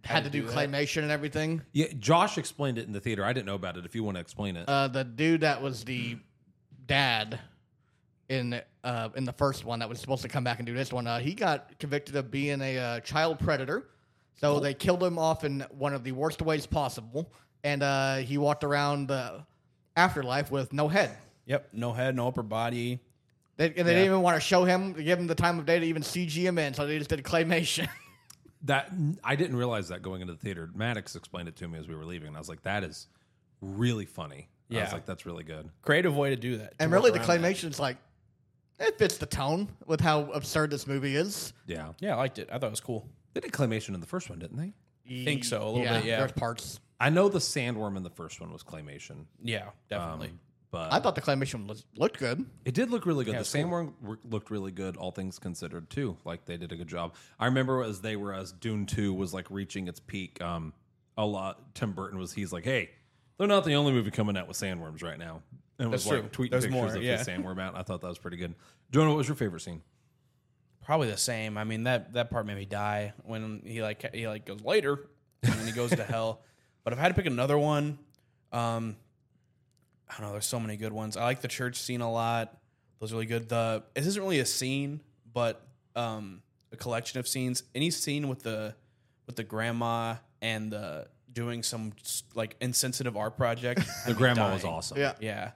Speaker 3: had to do claymation and everything.
Speaker 1: Yeah, Josh explained it in the theater. I didn't know about it. If you want to explain it.
Speaker 3: The dude that was the dad in the first one that was supposed to come back and do this one, he got convicted of being a child predator. So they killed him off in one of the worst ways possible, and he walked around the afterlife with no head.
Speaker 2: Yep, no head, no upper body.
Speaker 3: They didn't even want to show him, to give him the time of day to even CG him in, so they just did claymation.
Speaker 1: That I didn't realize that going into the theater. Maddox explained it to me as we were leaving, and I was like, "That is really funny." I
Speaker 2: Yeah.
Speaker 1: was like, "That's really good."
Speaker 2: Creative way to do that.
Speaker 3: And really, the claymation like, it fits the tone with how absurd this movie is.
Speaker 1: Yeah,
Speaker 2: Yeah, I liked it. I thought it was cool.
Speaker 1: they did claymation in the first one, didn't they?
Speaker 2: Think so, a little bit, yeah.
Speaker 3: There's parts.
Speaker 1: I know the sandworm in the first one was claymation,
Speaker 2: Yeah, definitely.
Speaker 1: but
Speaker 3: I thought the claymation looked good.
Speaker 1: it did look really good.
Speaker 2: Yeah,
Speaker 1: The
Speaker 2: it's cool.
Speaker 1: sandworm looked really good, all things considered, too. Like they did a good job. I remember as Dune 2 was like reaching its peak. A lot. Tim Burton he's like, "Hey, they're not the only movie coming out with sandworms right now." And was
Speaker 2: That's
Speaker 1: like
Speaker 2: true.
Speaker 1: tweeting
Speaker 2: There's
Speaker 1: pictures
Speaker 2: more,
Speaker 1: of
Speaker 2: yeah.
Speaker 1: the sandworm out. I thought that was pretty good. Jonah, what was your favorite scene?
Speaker 2: Probably the same. I mean, that part made me die when he goes later and then he goes to hell. But if I had to pick another one, I don't know. There's so many good ones. I like the church scene a lot. Those are really good. This isn't really a scene, but a collection of scenes. Any scene with the grandma and the doing some like insensitive art project.
Speaker 1: The grandma was awesome.
Speaker 3: Yeah.
Speaker 2: Yeah.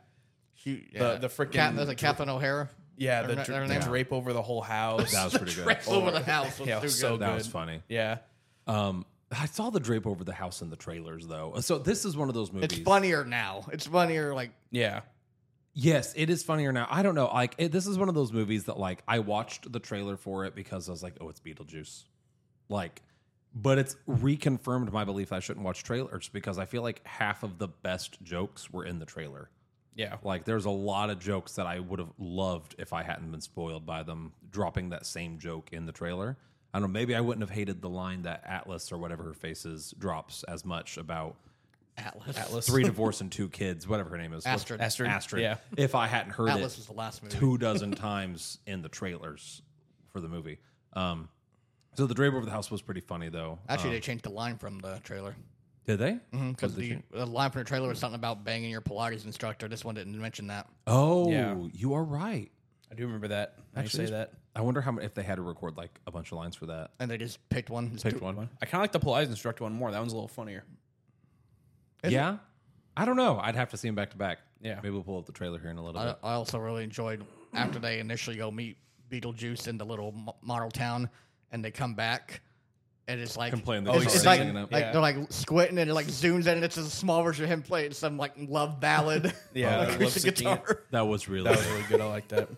Speaker 3: The
Speaker 2: frickin'
Speaker 3: there's a Catherine O'Hara.
Speaker 2: Yeah,
Speaker 3: Her
Speaker 2: the
Speaker 3: name?
Speaker 2: drape over the whole house.
Speaker 1: That was pretty good.
Speaker 3: Drape over the house was
Speaker 2: Yeah,
Speaker 3: too
Speaker 2: so
Speaker 3: good.
Speaker 1: That
Speaker 2: good.
Speaker 1: was funny.
Speaker 2: Yeah.
Speaker 1: I saw the drape over the house in the trailers, though. So this is one of those movies.
Speaker 3: It's funnier now. It's funnier like
Speaker 2: Yeah.
Speaker 1: Yes, it is funnier now. I don't know. Like this is one of those movies that like I watched the trailer for it because I was like, "Oh, it's Beetlejuice." Like, but it's reconfirmed my belief I shouldn't watch trailers because I feel like half of the best jokes were in the trailer.
Speaker 2: Yeah.
Speaker 1: Like there's a lot of jokes that I would have loved if I hadn't been spoiled by them dropping that same joke in the trailer. I don't know, maybe I wouldn't have hated the line that Atlas or whatever her face is drops as much about
Speaker 3: Atlas.
Speaker 1: 3 divorce and 2 kids, whatever her name is.
Speaker 3: Astrid.
Speaker 1: Astrid.
Speaker 2: Yeah.
Speaker 1: If I hadn't heard
Speaker 3: Atlas
Speaker 1: it
Speaker 3: was the last movie.
Speaker 1: 24 times in the trailers for the movie. So the drape over the house was pretty funny though.
Speaker 3: Actually, they changed the line from the trailer.
Speaker 1: Did they?
Speaker 3: Because the line from the trailer was something about banging your Pilates instructor. This one didn't mention that.
Speaker 1: Oh,
Speaker 2: Yeah.
Speaker 1: you are right.
Speaker 2: I do remember that. I
Speaker 1: Actually,
Speaker 2: say that.
Speaker 1: I wonder if they had to record like a bunch of lines for that.
Speaker 3: And they just picked one. Just
Speaker 1: Picked one.
Speaker 2: I kind of like the Pilates instructor one more. That one's a little funnier.
Speaker 1: Yeah, I don't know. I'd have to see them back to back.
Speaker 2: Yeah.
Speaker 1: Maybe we'll pull up the trailer here in a little bit.
Speaker 3: I also really enjoyed after they initially go meet Beetlejuice in the little model town, and they come back, and it's like
Speaker 1: Complain that
Speaker 2: Oh,
Speaker 1: he's
Speaker 3: it's
Speaker 1: already
Speaker 3: like,
Speaker 1: singing it.
Speaker 3: like
Speaker 2: Yeah.
Speaker 3: they're like squinting and it like zooms in and it's just a small version of him playing some like love ballad.
Speaker 2: Yeah,
Speaker 3: on acoustic
Speaker 2: lip-syncing it.
Speaker 3: guitar.
Speaker 1: That was really
Speaker 2: That was really good. I like that.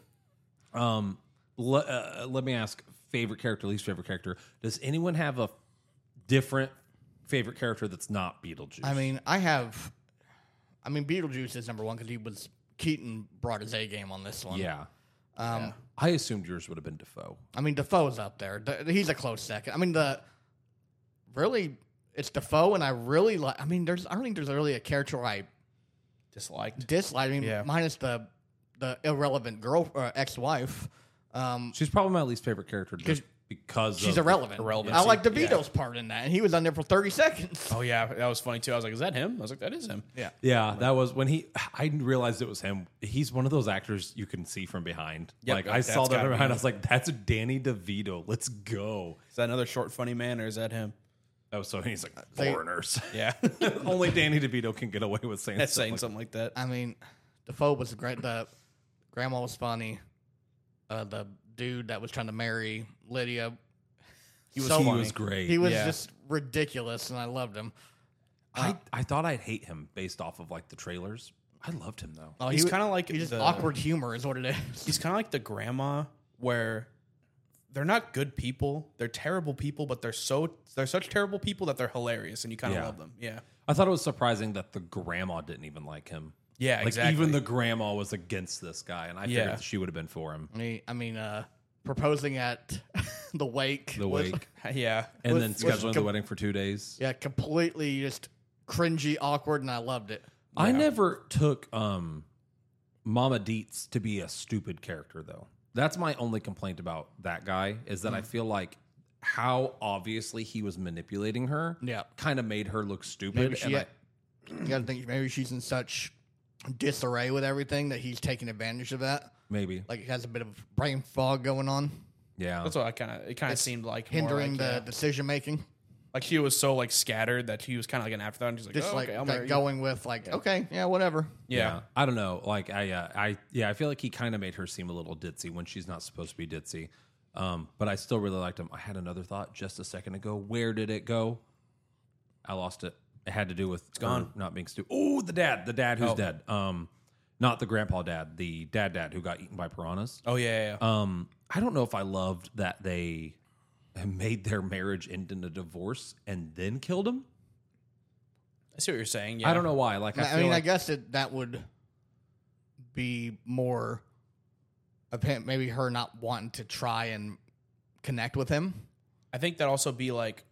Speaker 1: Let me ask: favorite character, least favorite character. Does anyone have a different favorite character that's not Beetlejuice?
Speaker 3: I mean, Beetlejuice is number one because Keaton brought his A game on this one.
Speaker 1: yeah.
Speaker 3: Um,
Speaker 1: I assumed yours would have been Defoe.
Speaker 3: I mean, Defoe's up there. He's a close second. I mean, it's Defoe, and I really like. I mean, I don't think there's really a character I
Speaker 2: Disliked.
Speaker 3: dislike. I mean,
Speaker 2: Yeah.
Speaker 3: minus the irrelevant ex-wife.
Speaker 1: She's probably my least favorite character just because
Speaker 3: She's
Speaker 1: of
Speaker 3: irrelevant.
Speaker 2: irrelevancy.
Speaker 3: I like
Speaker 2: Yeah.
Speaker 3: DeVito's part in that, and he was on there for 30 seconds.
Speaker 2: Oh yeah, that was funny too. I was like, "Is that him?" I was like, "That is him."
Speaker 3: Yeah.
Speaker 1: Yeah, that was when I realized it was him. He's one of those actors you can see from behind.
Speaker 2: Yep,
Speaker 1: like
Speaker 2: yep,
Speaker 1: I saw
Speaker 2: that's
Speaker 1: that
Speaker 2: gotta
Speaker 1: from
Speaker 2: be
Speaker 1: behind.
Speaker 2: him.
Speaker 1: I was like, "That's Danny DeVito. Let's go."
Speaker 2: Is that another short, funny man, or is that him?
Speaker 1: Oh, so he's like
Speaker 3: They-
Speaker 1: foreigners.
Speaker 2: Yeah,
Speaker 1: Only Danny DeVito can get away with saying
Speaker 2: that's
Speaker 1: stuff
Speaker 2: saying
Speaker 1: like
Speaker 2: something like that.
Speaker 3: I mean, Defoe was great. The grandma was funny. The dude that was trying to marry Lydia,
Speaker 1: He was,
Speaker 3: so
Speaker 1: he
Speaker 3: funny.
Speaker 1: was great.
Speaker 3: He was
Speaker 2: Yeah.
Speaker 3: just ridiculous, and I loved him.
Speaker 1: I thought I'd hate him based off of like the trailers. I loved him though.
Speaker 3: Oh,
Speaker 2: He's
Speaker 3: he
Speaker 2: kind of like
Speaker 3: he's just
Speaker 2: the-
Speaker 3: awkward humor is what it is.
Speaker 2: He's kind of like the grandma where they're not good people. They're terrible people, but they're such terrible people that they're hilarious, and you kind of
Speaker 1: Yeah.
Speaker 2: love them. Yeah,
Speaker 1: I thought it was surprising that the grandma didn't even like him.
Speaker 2: yeah,
Speaker 1: Like
Speaker 2: exactly.
Speaker 1: even the grandma was against this guy, and I figured
Speaker 2: Yeah.
Speaker 1: she would have been for him.
Speaker 3: I mean, proposing at the wake.
Speaker 1: The
Speaker 3: was-
Speaker 1: wake,
Speaker 2: yeah,
Speaker 1: and
Speaker 3: was-
Speaker 1: then
Speaker 3: was
Speaker 1: scheduling the wedding for 2 days.
Speaker 3: Yeah, completely just cringy, awkward, and I loved it.
Speaker 1: I never took Mama Dietz to be a stupid character though. That's my only complaint about that guy is that I feel like how obviously he was manipulating her.
Speaker 3: Yeah.
Speaker 1: Kind of made her look stupid.
Speaker 3: Maybe she.
Speaker 1: and
Speaker 3: You got to think maybe she's in such disarray with everything that he's taking advantage of that.
Speaker 1: maybe.
Speaker 3: Like he has a bit of brain fog going on,
Speaker 1: Yeah.
Speaker 2: That's what it kind of seemed like. more
Speaker 3: hindering
Speaker 2: like,
Speaker 3: the
Speaker 2: yeah.
Speaker 3: decision making.
Speaker 2: Like she was so like scattered that he was kind of like an afterthought. And she's like,
Speaker 3: Just
Speaker 2: oh,
Speaker 3: like,
Speaker 2: okay, I'm
Speaker 3: like
Speaker 2: gonna
Speaker 3: going with like, okay, yeah, whatever.
Speaker 2: Yeah.
Speaker 1: I don't know. Like I feel like he kind of made her seem a little ditzy when she's not supposed to be ditzy. But I still really liked him. I had another thought just a second ago. Where did it go? I lost it. It had to do with
Speaker 2: gone.
Speaker 1: not being stupid. Oh, the dad who's
Speaker 2: Oh.
Speaker 1: dead. Not the grandpa dad, the dad who got eaten by piranhas.
Speaker 2: Oh yeah.
Speaker 1: I don't know if I loved that they made their marriage end in a divorce and then killed him.
Speaker 2: I see what you're saying. Yeah.
Speaker 1: I don't know why. Like I
Speaker 3: I
Speaker 1: feel
Speaker 3: mean, I
Speaker 1: like,
Speaker 3: guess that would be more of him, maybe her not wanting to try and connect with him.
Speaker 2: I think that also be like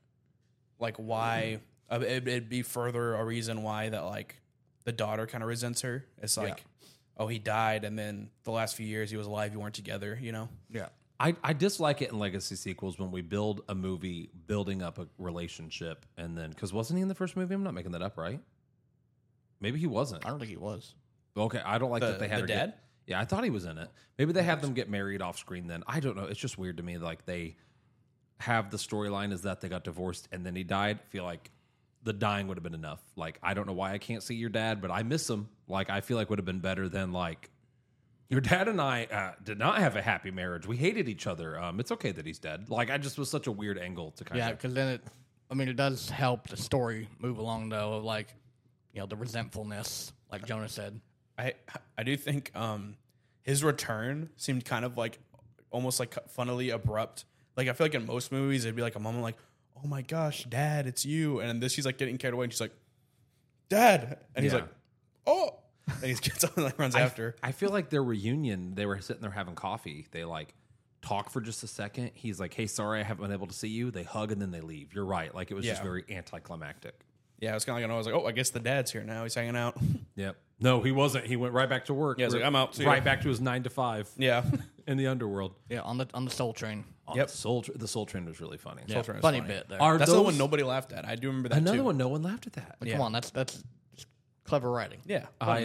Speaker 2: why it'd be further a reason why that like the daughter kind of resents her. It's like, oh, he died, and then the last few years he was alive, you weren't together. You know.
Speaker 3: Yeah.
Speaker 1: I dislike it in legacy sequels when we build a movie building up a relationship and then because wasn't he in the first movie? I'm not making that up, right? Maybe he wasn't.
Speaker 3: I don't think he was.
Speaker 1: Okay, I don't like that they had
Speaker 2: the
Speaker 1: her
Speaker 2: dad?
Speaker 1: Yeah, I thought he was in it. Maybe they had them get married off screen. Then I don't know. It's just weird to me. Like they have the storyline is that they got divorced and then he died. I feel like the dying would have been enough. Like I don't know why I can't see your dad, but I miss him. Like I feel like would have been better than like. Your dad and I did not have a happy marriage. We hated each other. It's okay that he's dead. Like, I just was such a weird angle to kind
Speaker 3: Yeah,
Speaker 1: of.
Speaker 3: because then it does help the story move along though, of like, the resentfulness, like Jonah said.
Speaker 2: I do think his return seemed kind of like almost like funnily abrupt. Like I feel like in most movies it'd be like a moment like, oh my gosh, Dad, it's you, and this she's like getting carried away and she's like, Dad, and he's
Speaker 1: Yeah.
Speaker 2: like, oh. And he gets up and like runs after.
Speaker 1: I feel like their reunion, they were sitting there having coffee. They like talk for just a second. He's like, hey, sorry, I haven't been able to see you. They hug and then they leave. You're right. Like, it was just
Speaker 2: Yeah.
Speaker 1: very anticlimactic.
Speaker 2: Yeah, it was kind of like I was like, oh, I guess the dad's here now. He's hanging out.
Speaker 1: Yep. No, he wasn't. He went right back to work.
Speaker 2: Yeah, he's like, I'm out. See ya.
Speaker 1: Right back to his 9 to 5
Speaker 2: Yeah,
Speaker 1: in the underworld.
Speaker 3: Yeah, on the Soul Train.
Speaker 2: Yep.
Speaker 1: The Soul Train was really funny.
Speaker 3: Yeah,
Speaker 2: Train is
Speaker 3: funny
Speaker 2: funny.
Speaker 3: bit there.
Speaker 1: Are
Speaker 2: that's the
Speaker 1: those-
Speaker 2: one nobody laughed at. I do remember that
Speaker 1: Another
Speaker 2: too.
Speaker 1: one, no one laughed at that.
Speaker 3: Like,
Speaker 2: yeah.
Speaker 3: Come on, that's clever writing.
Speaker 2: Yeah, funny.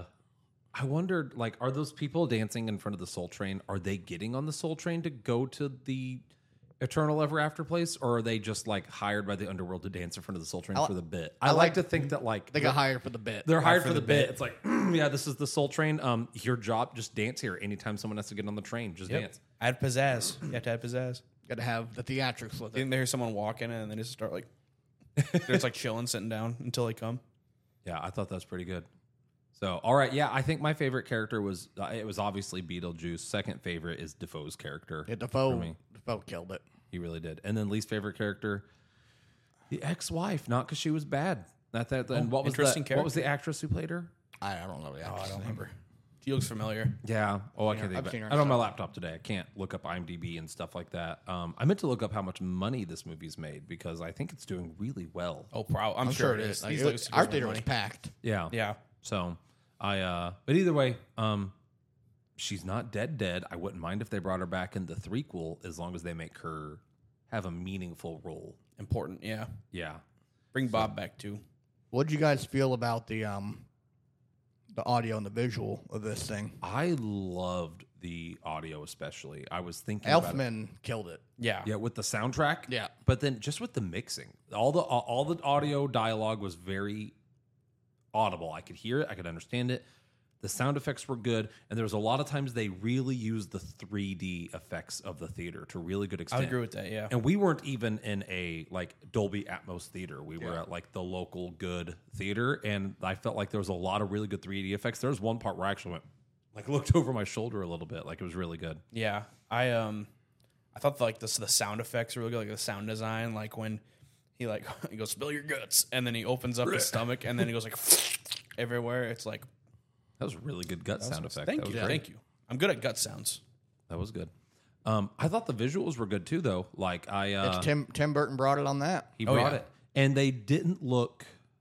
Speaker 1: I wondered, like, are those people dancing in front of the Soul Train? Are they getting on the Soul Train to go to the Eternal Ever After place, or are they just like hired by the underworld to dance in front of the Soul Train for the bit? I like to think that like
Speaker 3: They got hired for the bit.
Speaker 1: they're hired for the bit. It's like, yeah, this is the Soul Train. Your job, just dance here. Anytime someone has to get on the train, just dance.
Speaker 2: Add pizzazz. You have to add pizzazz.
Speaker 3: Got to have the theatrics with it.
Speaker 2: Then they hear someone walking in and then just start like, they're just like chilling, sitting down until they come.
Speaker 1: Yeah, I thought that was pretty good. So, all right, yeah, I think my favorite character was it was obviously Beetlejuice. Second favorite is Defoe's character.
Speaker 3: Yeah,
Speaker 1: for me.
Speaker 3: Defoe killed it.
Speaker 1: He really did. And then least favorite character, the ex-wife, not because she was bad. Not that. And what was
Speaker 2: interesting
Speaker 1: What was the actress who played her?
Speaker 3: I don't know the
Speaker 2: Oh, I
Speaker 3: actress
Speaker 2: don't
Speaker 3: name.
Speaker 2: remember. She looks familiar.
Speaker 1: Yeah. Oh, I can't think
Speaker 3: I've
Speaker 1: of
Speaker 3: seen
Speaker 1: it.
Speaker 3: her
Speaker 1: I don't have my
Speaker 3: in
Speaker 1: laptop today. I can't look up IMDb and stuff like that. I meant to look up how much money this movie's made because I think it's doing really well.
Speaker 2: Oh, I'm
Speaker 3: Sure it is. Like,
Speaker 2: These
Speaker 3: it
Speaker 2: look
Speaker 3: was-
Speaker 2: super
Speaker 3: our
Speaker 2: good
Speaker 3: theater was
Speaker 2: money.
Speaker 3: packed.
Speaker 1: Yeah.
Speaker 2: Yeah.
Speaker 1: So but either way, she's not dead. I wouldn't mind if they brought her back in the threequel as long as they make her have a meaningful role.
Speaker 2: Important. Yeah.
Speaker 1: Yeah.
Speaker 2: Bring Bob back too.
Speaker 3: What did you guys feel about the audio and the visual of this thing?
Speaker 1: I loved the audio, especially. I was thinking about it.
Speaker 3: Elfman killed it.
Speaker 2: Yeah.
Speaker 1: Yeah, with the soundtrack.
Speaker 3: Yeah.
Speaker 1: But then just with the mixing, all the audio dialogue was very audible. I could hear it. I could understand it. The sound effects were good, and there was a lot of times they really used the 3D effects of the theater to really good
Speaker 2: I
Speaker 1: extent.
Speaker 2: would agree with that. Yeah.
Speaker 1: And we weren't even in a like Dolby Atmos theater. We were at like the local good theater, and I felt like there was a lot of really good 3D effects. There was one part where I actually went, like, looked over my shoulder a little bit, like it was really good.
Speaker 2: Yeah. I thought like the sound effects were really good, like the sound design, like when he goes spill your guts, and then he opens up his stomach, and then he goes like everywhere. It's like
Speaker 1: That was a really good gut sound effect.
Speaker 2: Thank
Speaker 1: That
Speaker 2: you,
Speaker 1: was great.
Speaker 2: thank you. I'm good at gut sounds.
Speaker 1: That was good. I thought the visuals were good too, though. Like
Speaker 3: It's Tim Burton brought it on that.
Speaker 1: he
Speaker 2: Oh,
Speaker 1: brought
Speaker 2: yeah.
Speaker 1: it, and they didn't look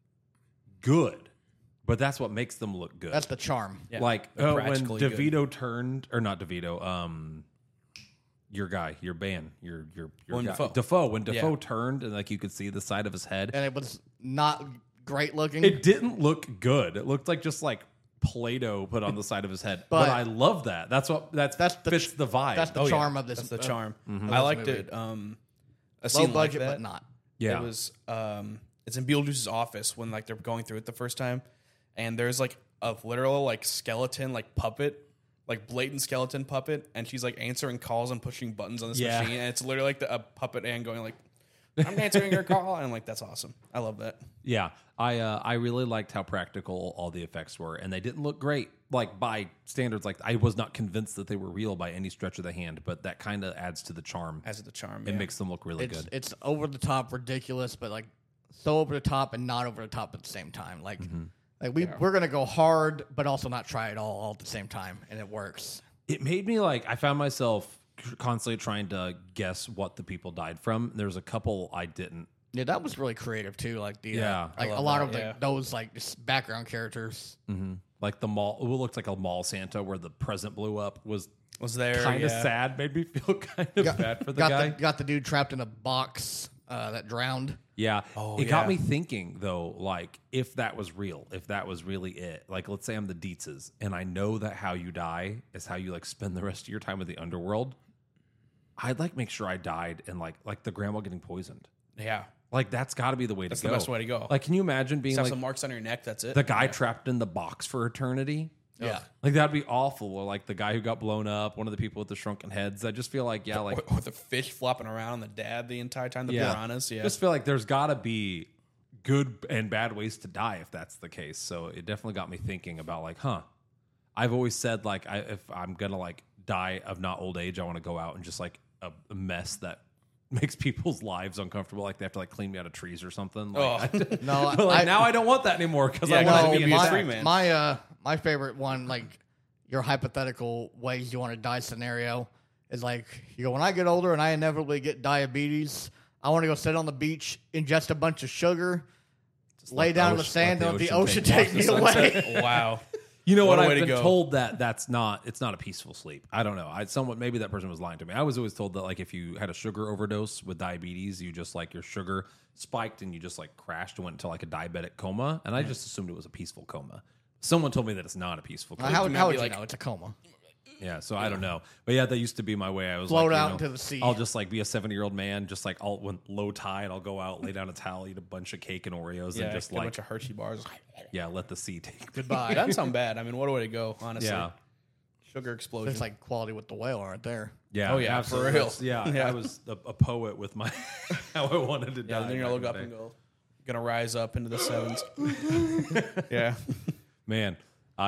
Speaker 1: good, but that's what makes them look good.
Speaker 3: That's the charm.
Speaker 2: Yeah,
Speaker 1: like
Speaker 2: they're
Speaker 1: when
Speaker 2: practically good.
Speaker 1: DeVito turned, or not DeVito, your guy, your band, your
Speaker 2: Willem
Speaker 1: guy.
Speaker 2: Dafoe.
Speaker 1: Defoe. When Defoe
Speaker 2: Yeah.
Speaker 1: turned and like you could see the side of his head,
Speaker 3: And it was not great looking.
Speaker 1: it didn't look good. It looked like just like Play-Doh put on the side of his head. But I love that. That's fits the vibe.
Speaker 3: That's the
Speaker 2: Oh,
Speaker 3: charm
Speaker 2: yeah.
Speaker 3: of this.
Speaker 2: That's the charm.
Speaker 1: Mm-hmm.
Speaker 2: I liked
Speaker 3: movie.
Speaker 2: it. A
Speaker 3: Low
Speaker 2: scene
Speaker 3: budget,
Speaker 2: like that.
Speaker 3: but not.
Speaker 1: Yeah.
Speaker 2: It was. It's in Beetlejuice's office when like they're going through it the first time, and there's like a literal like skeleton like puppet. Like blatant skeleton puppet, and she's like answering calls and pushing buttons on this
Speaker 1: Yeah.
Speaker 2: machine, and it's literally like a puppet hand going like, "I'm answering your call," and I'm like, "That's awesome. I love that."
Speaker 1: Yeah, I really liked how practical all the effects were, and they didn't look great. Like by standards, like I was not convinced that they were real by any stretch of the hand, but that kind of adds to the charm.
Speaker 2: As the charm,
Speaker 1: It
Speaker 2: yeah.
Speaker 1: makes them look really good.
Speaker 3: It's over the top, ridiculous, but like so over the top and not over the top at the same time. Like we're gonna go hard, but also not try it all at the same time, and it works.
Speaker 1: It made me like I found myself constantly trying to guess what the people died from. There's a couple I didn't.
Speaker 3: Yeah, that was really creative too. Like the
Speaker 1: Yeah.
Speaker 3: like
Speaker 2: I
Speaker 3: a
Speaker 2: love
Speaker 3: lot
Speaker 2: that,
Speaker 3: of the,
Speaker 2: yeah.
Speaker 3: those like just background characters.
Speaker 1: Like the mall, it looked like a mall Santa where the present blew up was
Speaker 2: there
Speaker 1: kind of
Speaker 2: yeah.
Speaker 1: sad. Made me feel kind of bad for the guy.
Speaker 3: Got the dude trapped in a box that drowned.
Speaker 1: Yeah.
Speaker 2: Oh,
Speaker 1: It got
Speaker 2: yeah.
Speaker 1: me thinking, though, like, if that was real, if that was really it. Like, let's say I'm the Dietzes, and I know that how you die is how you, like, spend the rest of your time with the underworld. I'd, like, make sure I died and, like the grandma getting poisoned.
Speaker 2: Yeah,
Speaker 1: Like, that's got to be the way
Speaker 2: that's
Speaker 1: to
Speaker 2: the
Speaker 1: go.
Speaker 2: best way to go.
Speaker 1: Like, can you imagine being,
Speaker 2: Just have
Speaker 1: like,
Speaker 2: some marks on your neck. That's it.
Speaker 1: the guy trapped in the box for eternity?
Speaker 3: Yeah.
Speaker 1: Like, that'd be awful. Or, like, the guy who got blown up, one of the people with the shrunken heads. I just feel like, yeah, like...
Speaker 2: or the fish flopping around on the dad the entire time. The piranhas. Yeah,
Speaker 1: Just feel like there's got to be good and bad ways to die if that's the case. So it definitely got me thinking about like, I've always said like if I'm gonna like die of not old age, I want to go out and just like a mess that makes people's lives uncomfortable. Like they have to like clean me out of trees or something. Like,
Speaker 3: No,
Speaker 1: but like now I don't want that anymore because I
Speaker 2: Yeah,
Speaker 1: want
Speaker 2: no,
Speaker 1: to be
Speaker 2: be a
Speaker 1: intact.
Speaker 2: tree man.
Speaker 3: My favorite one, like your hypothetical ways you want to die scenario, is like you go when I get older and I inevitably get diabetes. I want to go sit on the beach, ingest a bunch of sugar, lay down in the sand, and let the ocean take me away.
Speaker 2: Wow.
Speaker 1: You know what?
Speaker 2: What a
Speaker 1: I've
Speaker 2: way to
Speaker 1: been
Speaker 2: go.
Speaker 1: told that it's not a peaceful sleep. I don't know. Maybe that person was lying to me. I was always told that like if you had a sugar overdose with diabetes, you just like your sugar spiked and you just like crashed and went into like a diabetic coma. And I just assumed it was a peaceful coma. Someone told me that it's not a peaceful coma.
Speaker 3: How
Speaker 2: Maybe
Speaker 3: would you
Speaker 2: like-
Speaker 3: know? It's a coma.
Speaker 1: Yeah, so I don't know. But yeah, that used to be my way. I was
Speaker 3: Float
Speaker 1: like,
Speaker 3: out into the sea.
Speaker 1: I'll just like be a 70-year-old man, just like when low tide, I'll go out, lay down a towel, eat a bunch of cake and Oreos,
Speaker 2: Yeah,
Speaker 1: and just
Speaker 2: get a
Speaker 1: like
Speaker 2: bunch of Hershey bars.
Speaker 1: let the sea take.
Speaker 3: Goodbye.
Speaker 2: Doesn't sound bad. I mean, what a way to go, honestly.
Speaker 1: Yeah.
Speaker 2: Sugar explosion.
Speaker 3: It's like Quality with the Whale right there.
Speaker 1: Yeah.
Speaker 2: Oh, yeah,
Speaker 1: absolutely.
Speaker 2: for real.
Speaker 1: That's- Yeah,
Speaker 2: Yeah.
Speaker 1: I was a poet with my how I wanted to die.
Speaker 2: yeah, then you're
Speaker 1: back
Speaker 2: gonna look
Speaker 1: in
Speaker 2: up
Speaker 1: the
Speaker 2: and
Speaker 1: day.
Speaker 2: go, gonna rise up into the sevens. Yeah.
Speaker 1: Man,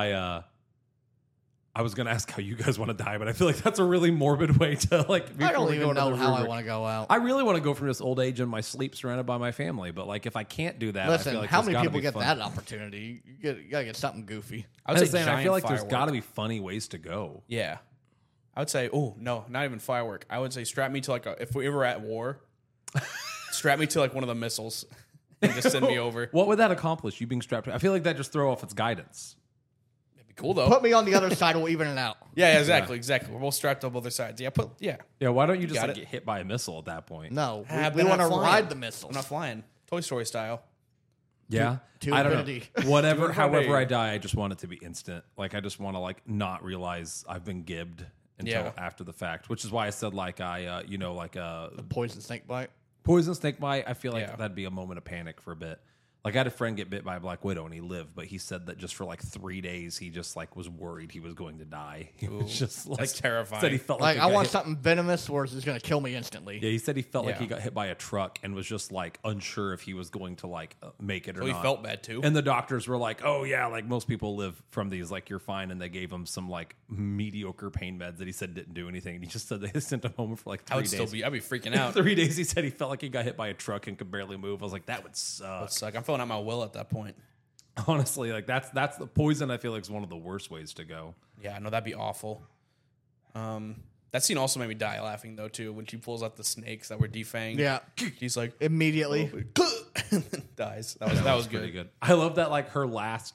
Speaker 1: I was gonna ask how you guys want to die, but I feel like that's a really morbid way to like.
Speaker 3: I
Speaker 1: before
Speaker 3: don't
Speaker 1: we go
Speaker 3: even
Speaker 1: into
Speaker 3: know
Speaker 1: the
Speaker 3: how I
Speaker 1: rubric.
Speaker 3: want to go out.
Speaker 1: I really want to go from this old age in my sleep, surrounded by my family. But like, if I can't do that, I
Speaker 3: Listen,
Speaker 1: feel like
Speaker 3: how
Speaker 1: there's
Speaker 3: many
Speaker 1: gotta
Speaker 3: people
Speaker 1: be
Speaker 3: get
Speaker 1: fun.
Speaker 3: that opportunity? You gotta get something goofy.
Speaker 2: I
Speaker 1: I
Speaker 2: would
Speaker 1: was
Speaker 2: say
Speaker 1: saying, I feel like there's
Speaker 2: giant
Speaker 1: got to
Speaker 2: firework.
Speaker 1: be funny ways to go.
Speaker 2: Yeah. I would say, oh, no, not even firework. I would say strap me to like if we were at war, strap me to like one of the missiles and just send me over.
Speaker 1: What would that accomplish? You being strapped? I feel like that just throw off its guidance.
Speaker 2: It'd be cool though.
Speaker 3: Put me on the other side, we'll even it out.
Speaker 2: Yeah, exactly. We're both strapped on both sides. Yeah,
Speaker 1: Yeah, why don't you just
Speaker 2: Got
Speaker 1: like,
Speaker 2: it.
Speaker 1: get hit by a missile at that point?
Speaker 3: No,
Speaker 2: Ah,
Speaker 3: we
Speaker 2: but
Speaker 3: want to
Speaker 2: I'm not
Speaker 3: ride
Speaker 2: flying.
Speaker 3: the missiles.
Speaker 2: I'm not flying. Toy Story style.
Speaker 1: Yeah,
Speaker 3: to
Speaker 1: I don't
Speaker 3: infinity.
Speaker 1: know. Whatever,
Speaker 2: To
Speaker 1: however
Speaker 2: infinity.
Speaker 1: I die, I just want it to be instant. Like I just want to like not realize I've been gibbed until
Speaker 2: Yeah.
Speaker 1: after the fact. Which is why I said like
Speaker 3: Poison snake bite.
Speaker 1: poison snake bite. I feel like
Speaker 2: Yeah.
Speaker 1: that'd be a moment of panic for a bit. Like I had a friend get bit by a black widow and he lived, but he said that just for like 3 days he just like was worried he was going to die. He was just like
Speaker 2: that's terrifying.
Speaker 1: Said he felt
Speaker 3: Like
Speaker 1: he
Speaker 3: I
Speaker 1: got
Speaker 3: want
Speaker 1: hit-
Speaker 3: something venomous where it's just gonna kill me instantly.
Speaker 1: Yeah, he said he felt like
Speaker 2: Yeah.
Speaker 1: he got hit by a truck and was just like unsure if he was going to like make it or
Speaker 2: Oh, he
Speaker 1: not.
Speaker 2: felt bad too.
Speaker 1: And the doctors were like, "Oh yeah, like most people live from these. Like you're fine." And they gave him some like mediocre pain meds that he said didn't do anything. And he just said they sent him home for like 3
Speaker 2: I would
Speaker 1: days.
Speaker 2: still be. I'd be freaking out.
Speaker 1: 3 days. He said he felt like he got hit by a truck and could barely move. I was like, that would suck.
Speaker 2: That'd suck. I'm filling out my will at that point.
Speaker 1: Honestly, like that's the poison. I feel like is one of the worst ways to go.
Speaker 2: Yeah, no, that'd be awful. That scene also made me die laughing though too when she pulls out the snakes that were defanged.
Speaker 3: Yeah.
Speaker 2: she's like
Speaker 3: Immediately.
Speaker 2: and then dies. That was
Speaker 1: Pretty
Speaker 2: good.
Speaker 1: good. I love that. Like her last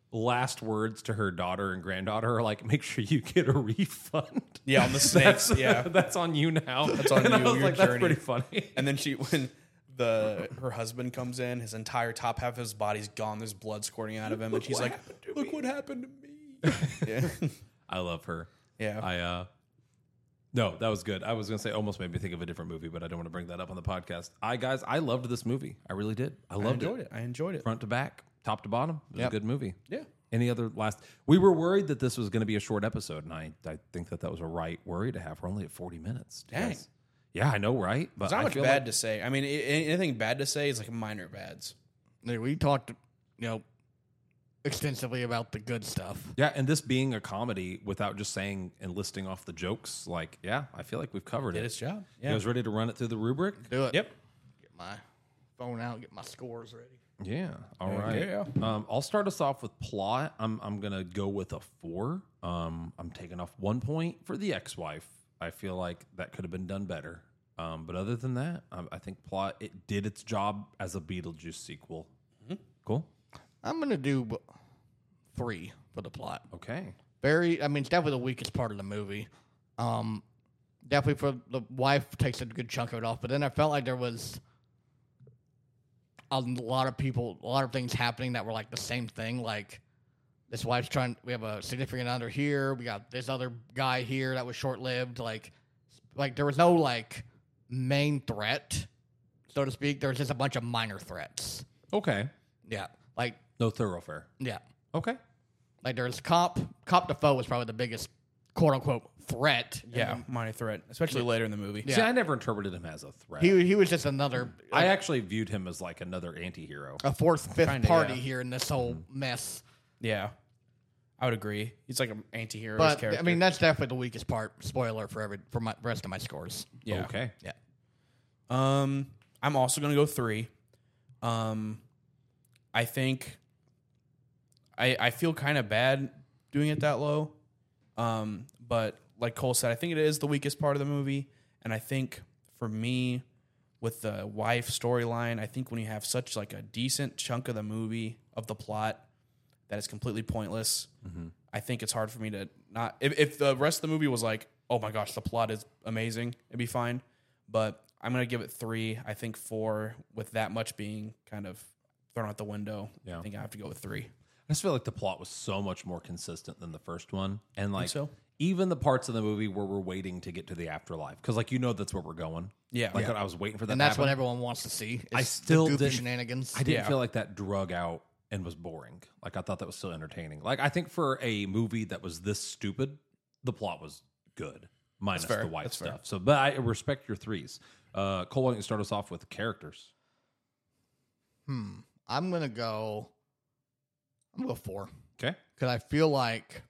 Speaker 1: last words to her daughter and granddaughter are like, make sure you get a refund.
Speaker 2: Yeah, on the snakes. Yeah,
Speaker 1: That's on you now. That's
Speaker 2: on
Speaker 1: and I
Speaker 2: you,
Speaker 1: was
Speaker 2: your
Speaker 1: like, that's
Speaker 2: journey.
Speaker 1: pretty funny.
Speaker 2: and then when her husband comes in, his entire top half of his body's gone. There's blood squirting out of him, and she's like, "Look what happened to me." Yeah,
Speaker 1: I love her.
Speaker 2: yeah.
Speaker 1: No, that was good. I was going to say almost made me think of a different movie, but I don't want to bring that up on the podcast. I loved this movie. I really did. I enjoyed it.
Speaker 2: I enjoyed it.
Speaker 1: Front to back, top to bottom. It was a good movie.
Speaker 2: Yeah.
Speaker 1: Any other last? We were worried that this was going to be a short episode, and I think that was a right worry to have. We're only at 40 minutes.
Speaker 2: Dang.
Speaker 1: Yeah, I know, right? But
Speaker 2: There's not
Speaker 1: I
Speaker 2: much
Speaker 1: feel
Speaker 2: bad to say. I mean, anything bad to say is like minor bads.
Speaker 3: We talked, extensively about the good stuff.
Speaker 1: Yeah, and this being a comedy, without just saying and listing off the jokes, like, yeah, I feel like we've covered
Speaker 2: Did
Speaker 1: it.
Speaker 2: its job.
Speaker 1: You
Speaker 2: Yeah.
Speaker 1: guys ready to run it through the rubric?
Speaker 3: Do it.
Speaker 2: Yep.
Speaker 3: Get my phone out. Get my scores ready.
Speaker 1: Yeah. All right.
Speaker 2: Yeah.
Speaker 1: I'll start us off with plot. I'm gonna go with a 4. I'm taking off 1 point for the ex-wife. I feel like that could have been done better. But other than that, I think plot it did its job as a Beetlejuice sequel. Mm-hmm. Cool.
Speaker 3: I'm gonna do 3 for the plot.
Speaker 1: Okay.
Speaker 3: It's definitely the weakest part of the movie. Definitely for the wife takes a good chunk of it off, but then I felt like there was a lot of things happening that were like the same thing. Like this wife's we have a significant other here. We got this other guy here that was short lived. Like there was no like main threat, so to speak. There was just a bunch of minor threats.
Speaker 1: Okay.
Speaker 3: Yeah.
Speaker 1: No thoroughfare.
Speaker 3: Yeah.
Speaker 1: Okay.
Speaker 3: There's cop to foe was probably the biggest quote unquote threat.
Speaker 2: Yeah, minor threat, especially later in the movie.
Speaker 3: Yeah.
Speaker 1: See, I never interpreted him as a threat.
Speaker 3: He was just another
Speaker 1: I actually viewed him as like another anti-hero.
Speaker 3: a fourth, fifth
Speaker 2: Kinda,
Speaker 3: party
Speaker 2: yeah.
Speaker 3: here in this whole mess.
Speaker 2: Yeah. I would agree. He's like an anti-hero
Speaker 3: But
Speaker 2: character.
Speaker 3: I mean, that's definitely the weakest part. Spoiler for my rest of my scores.
Speaker 2: yeah.
Speaker 1: Okay.
Speaker 3: Yeah.
Speaker 2: I'm also gonna go 3. I think I feel kind of bad doing it that low. But like Cole said, I think it is the weakest part of the movie. And I think for me, with the wife storyline, I think when you have such like a decent chunk of the movie of the plot that is completely pointless, I think it's hard for me to not. If the rest of the movie was like, oh my gosh, the plot is amazing, it'd be fine. But I'm gonna give it 3. I think 4 with that much being kind of thrown out the window.
Speaker 1: Yeah.
Speaker 2: I think I have to go with 3.
Speaker 1: I just feel like the plot was so much more consistent than the first one. And like
Speaker 2: so?
Speaker 1: even the parts of the movie where we're waiting to get to the afterlife. Because like that's where we're going.
Speaker 2: Yeah.
Speaker 1: Like
Speaker 2: Yeah.
Speaker 1: I was waiting for that
Speaker 3: And
Speaker 1: to
Speaker 3: that's
Speaker 1: happen.
Speaker 3: what everyone wants to see.
Speaker 1: I
Speaker 3: is
Speaker 1: still
Speaker 3: the goofy
Speaker 1: didn't-
Speaker 3: shenanigans.
Speaker 1: I didn't
Speaker 2: Yeah.
Speaker 1: feel like that drug out and was boring. Like I thought that was still entertaining. Like I think for a movie that was this stupid, the plot was good. Minus
Speaker 2: fair.
Speaker 1: the wife
Speaker 2: That's fair.
Speaker 1: stuff. So but I respect your 3s. Cole, why don't you start us off with characters?
Speaker 3: I'm gonna go 4
Speaker 1: Okay.
Speaker 3: because I feel like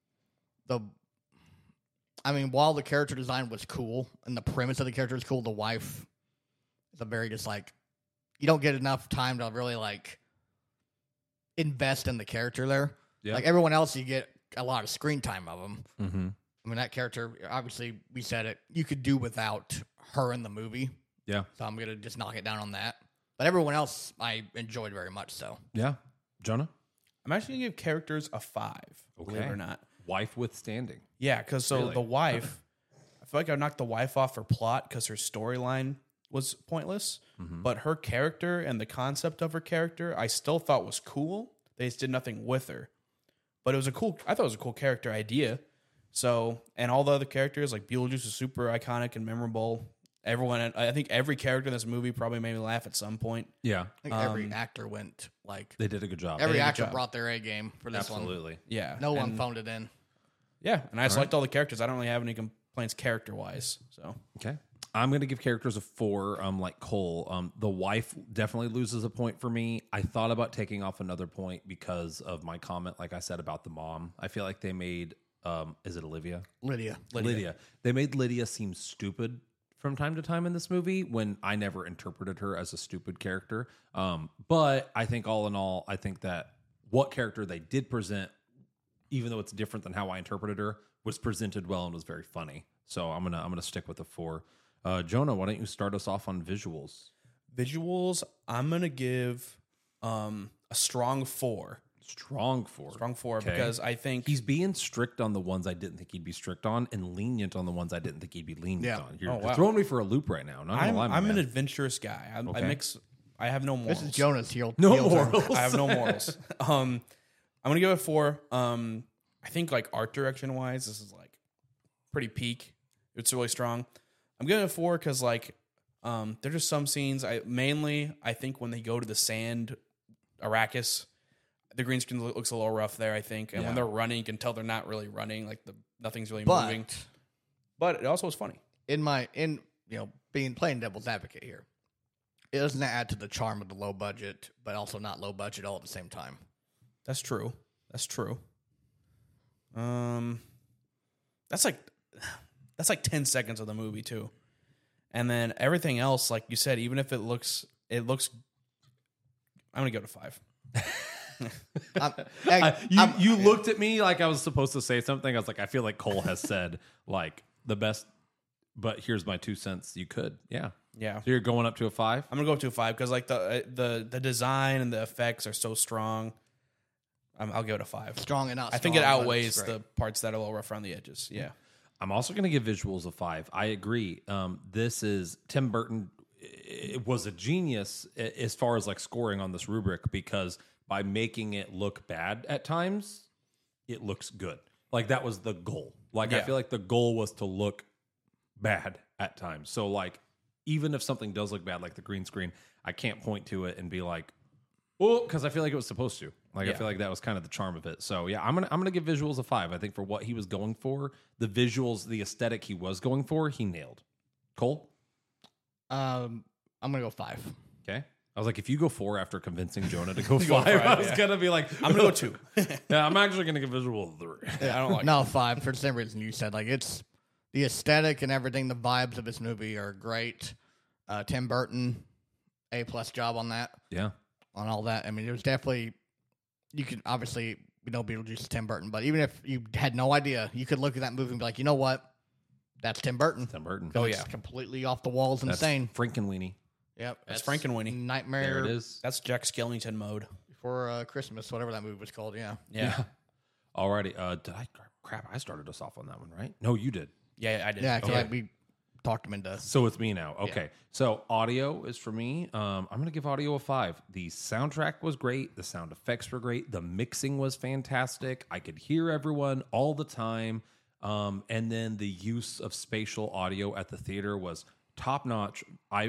Speaker 3: while the character design was cool and the premise of the character was cool, the wife is a very just like you don't get enough time to really like invest in the character there.
Speaker 1: Yeah.
Speaker 3: Like everyone else, you get a lot of screen time of them.
Speaker 1: Mm-hmm.
Speaker 3: I mean, that character, obviously, we said it, you could do without her in the movie.
Speaker 1: Yeah.
Speaker 3: So I'm going to just knock it down on that. But everyone else, I enjoyed very much so.
Speaker 1: Yeah. Jonah?
Speaker 2: I'm actually gonna give characters a 5. Believe it or not.
Speaker 1: Wife withstanding.
Speaker 2: Yeah, because
Speaker 1: Really?
Speaker 2: the wife, I feel like I knocked the wife off for plot because her storyline was pointless. But her character and the concept of her character, I still thought was cool. They just did nothing with her. But I thought it was a cool character idea. So, and all the other characters, like Beetlejuice is super iconic and memorable. I think every character in this movie probably made me laugh at some point.
Speaker 1: Yeah.
Speaker 3: I think every actor went, like,
Speaker 1: They did a good job.
Speaker 3: every
Speaker 2: did a good
Speaker 3: actor
Speaker 2: job.
Speaker 3: brought their A game for this one.
Speaker 1: Absolutely.
Speaker 2: Yeah.
Speaker 3: No one
Speaker 2: and,
Speaker 3: phoned it in.
Speaker 2: Yeah, and I just liked all the characters. I don't really have any complaints character-wise. So,
Speaker 1: Okay. I'm going to give characters a 4. Like Cole, the wife definitely loses a point for me. I thought about taking off another point because of my comment, like I said, about the mom. I feel like they made, is it Olivia?
Speaker 3: Lydia.
Speaker 1: Lydia. They made Lydia seem stupid from time to time in this movie when I never interpreted her as a stupid character. But I think all in all, I think that what character they did present, even though it's different than how I interpreted her, was presented well and was very funny. So I'm gonna stick with a 4. Jonah, why don't you start us off on visuals?
Speaker 2: visuals, I'm going to give a strong 4.
Speaker 1: Strong 4.
Speaker 2: Strong 4
Speaker 1: Okay.
Speaker 2: because I think
Speaker 1: He's being strict on the ones I didn't think he'd be strict on, and lenient on the ones I didn't think he'd be lenient
Speaker 3: Yeah.
Speaker 1: on. You're
Speaker 2: Oh, wow.
Speaker 1: throwing me for a loop right now. Not gonna lie, my
Speaker 2: I'm an
Speaker 1: man.
Speaker 2: adventurous guy. I
Speaker 1: Okay.
Speaker 2: mix. I have no morals.
Speaker 3: This is Jonah's heel.
Speaker 1: No
Speaker 3: heel turn.
Speaker 1: morals.
Speaker 2: I have no morals. I'm gonna give it 4. I think like art direction wise, this is like pretty peak. It's really strong. I'm giving it 4 because like there's just some scenes. I think when they go to the sand, Arrakis, the green screen looks a little rough there. I think, and when they're running, you can tell they're not really running. Like nothing's really moving. But it also was funny.
Speaker 3: Being playing devil's advocate here, it doesn't add to the charm of the low budget, but also not low budget all at the same time.
Speaker 2: That's true. That's like 10 seconds of the movie too. And then everything else, like you said, even if it looks I'm gonna go to 5.
Speaker 1: You looked at me like I was supposed to say something. I was like, I feel like Cole has said like the best, but here's my 2 cents. You could, yeah.
Speaker 2: Yeah.
Speaker 1: So you're going up to a 5?
Speaker 2: I'm gonna go to a 5 because like the design and the effects are so strong. I'll give it a 5.
Speaker 3: Strong enough.
Speaker 2: I think it outweighs the parts that are a little rough around the edges. Yeah.
Speaker 1: I'm also going to give visuals a 5. I agree. This is Tim Burton. It was a genius as far as like scoring on this rubric because by making it look bad at times, it looks good. Like that was the goal. Like I feel like the goal was to look bad at times. So like even if something does look bad, like the green screen, I can't point to it and be like, well, because I feel like it was supposed to. Like I feel like that was kind of the charm of it. So yeah, I'm gonna give visuals a 5. I think for what he was going for, the visuals, the aesthetic he was going for, he nailed. Cole,
Speaker 3: I'm gonna go 5.
Speaker 1: okay. I was like, if you go 4 after convincing Jonah to go 5,
Speaker 2: go 5,
Speaker 1: I was
Speaker 2: yeah.
Speaker 1: gonna be like,
Speaker 2: I'm gonna go 2.
Speaker 1: yeah, I'm actually gonna give visual a 3.
Speaker 2: I don't like
Speaker 3: No, 5 for the same reason you said. Like it's the aesthetic and everything. The vibes of this movie are great. Tim Burton, A+ job on that.
Speaker 1: Yeah,
Speaker 3: on all that. I mean, it was definitely, you could obviously, Beetlejuice is Tim Burton, but even if you had no idea, you could look at that movie and be like, you know what? That's Tim Burton.
Speaker 1: Tim Burton.
Speaker 2: Oh,
Speaker 3: It's
Speaker 2: yeah.
Speaker 3: completely off the walls,
Speaker 1: That's
Speaker 3: insane.
Speaker 1: Frankenweenie.
Speaker 3: Yep.
Speaker 2: That's Frankenweenie.
Speaker 3: Nightmare
Speaker 1: There it is.
Speaker 2: That's Jack Skellington mode.
Speaker 3: Before Christmas, whatever that movie was called, yeah.
Speaker 2: Yeah.
Speaker 1: Alrighty. Did I? Crap! I started us off on that one, right? No, you did.
Speaker 2: Yeah, I did.
Speaker 3: Yeah, I feel like we talked him into.
Speaker 1: So it's me now. Okay. So audio is for me. I'm going to give audio a 5. The soundtrack was great. The sound effects were great. The mixing was fantastic. I could hear everyone all the time. And then the use of spatial audio at the theater was top notch.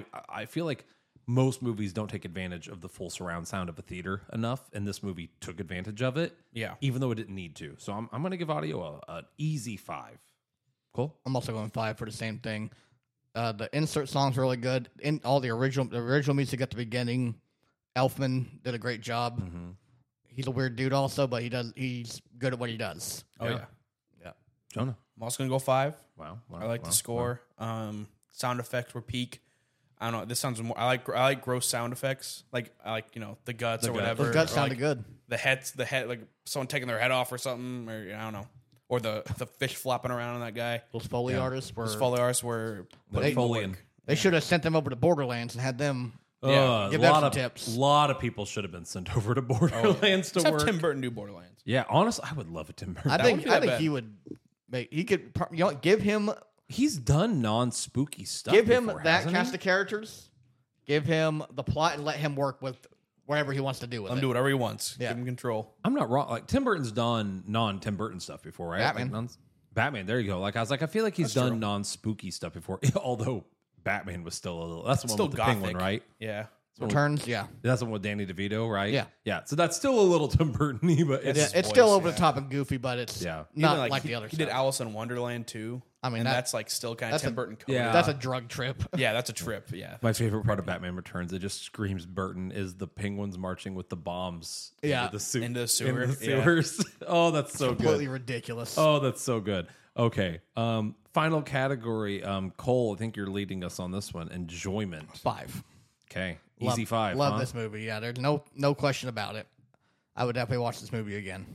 Speaker 1: I feel like most movies don't take advantage of the full surround sound of a theater enough. And this movie took advantage of it.
Speaker 2: Yeah.
Speaker 1: Even though it didn't need to. So I'm going to give audio an easy 5. Cool.
Speaker 3: I'm also going 5 for the same thing. The insert song's really good. In all the original music at the beginning, Elfman did a great job.
Speaker 1: Mm-hmm.
Speaker 3: He's a weird dude also, but he's good at what he does.
Speaker 2: Oh, yeah.
Speaker 1: Jonah.
Speaker 2: I'm also going to go 5.
Speaker 1: Wow.
Speaker 2: I like the score. Sound effects were peak. I don't know. This sounds more. I like gross sound effects. Like I like the guts or whatever.
Speaker 3: Those guts
Speaker 2: or
Speaker 3: sounded
Speaker 2: like
Speaker 3: good.
Speaker 2: The head like someone taking their head off or something. Or I don't know. Or the fish flopping around on that guy.
Speaker 3: Those Foley artists were.
Speaker 2: Those Foley artists were putting
Speaker 1: Foley
Speaker 2: work.
Speaker 3: They should have sent them over to Borderlands and had them.
Speaker 2: Yeah,
Speaker 3: give
Speaker 1: a
Speaker 3: them
Speaker 1: lot
Speaker 3: some
Speaker 1: of
Speaker 3: tips.
Speaker 1: lot of people should have been sent over to Borderlands to
Speaker 2: Let's have
Speaker 1: work.
Speaker 2: Tim Burton do Borderlands.
Speaker 1: Yeah, honestly, I would love a Tim Burton.
Speaker 3: I
Speaker 2: wouldn't
Speaker 3: think
Speaker 2: be that
Speaker 3: I think
Speaker 2: bad.
Speaker 3: he would. He could. Give him
Speaker 1: He's done non-spooky stuff.
Speaker 3: give him
Speaker 1: before,
Speaker 3: that
Speaker 1: hasn't
Speaker 3: cast
Speaker 1: he?
Speaker 3: of characters. Give him the plot and let him work with whatever he wants to do with
Speaker 2: Let him
Speaker 3: it.
Speaker 2: do whatever he wants.
Speaker 3: Yeah.
Speaker 2: Give him control.
Speaker 1: I'm not wrong. Like Tim Burton's done non-Tim Burton stuff before, right?
Speaker 3: Batman.
Speaker 1: Like, Batman. There you go. Like I was like, I feel like he's
Speaker 2: That's
Speaker 1: done
Speaker 2: true.
Speaker 1: non-spooky stuff before. Although Batman was still a little. That's the one
Speaker 2: Still
Speaker 1: with the
Speaker 2: gothic.
Speaker 1: penguin, right?
Speaker 2: Yeah.
Speaker 3: Returns, yeah.
Speaker 1: That's the one with Danny DeVito, right?
Speaker 3: Yeah.
Speaker 1: Yeah. So that's still a little Tim Burton-y, but
Speaker 3: It's still over the top and goofy, but it's
Speaker 1: Yeah.
Speaker 3: not
Speaker 2: Even,
Speaker 3: like
Speaker 2: he,
Speaker 3: the other
Speaker 2: He
Speaker 3: stuff.
Speaker 2: did Alice in Wonderland too.
Speaker 3: I mean,
Speaker 2: and
Speaker 3: that-
Speaker 2: that's like still kind of
Speaker 3: that's
Speaker 2: Tim
Speaker 3: a-
Speaker 2: Burton coded.
Speaker 1: Yeah.
Speaker 3: That's a drug trip.
Speaker 2: Yeah, that's a trip. Yeah.
Speaker 1: My favorite part of Batman Returns, it just screams Burton, is the penguins marching with the bombs
Speaker 3: Yeah.
Speaker 1: into the,
Speaker 2: Into the sewer.
Speaker 1: into the
Speaker 2: Yeah.
Speaker 1: sewers. Oh, that's so
Speaker 3: Completely
Speaker 1: good.
Speaker 3: ridiculous.
Speaker 1: Oh, that's so good. Okay. Final category. Cole, I think you're leading us on this one. Enjoyment.
Speaker 3: 5.
Speaker 1: Okay.
Speaker 3: Love,
Speaker 1: Easy 5.
Speaker 3: Love
Speaker 1: huh?
Speaker 3: this movie. Yeah, there's no question about it. I would definitely watch this movie again.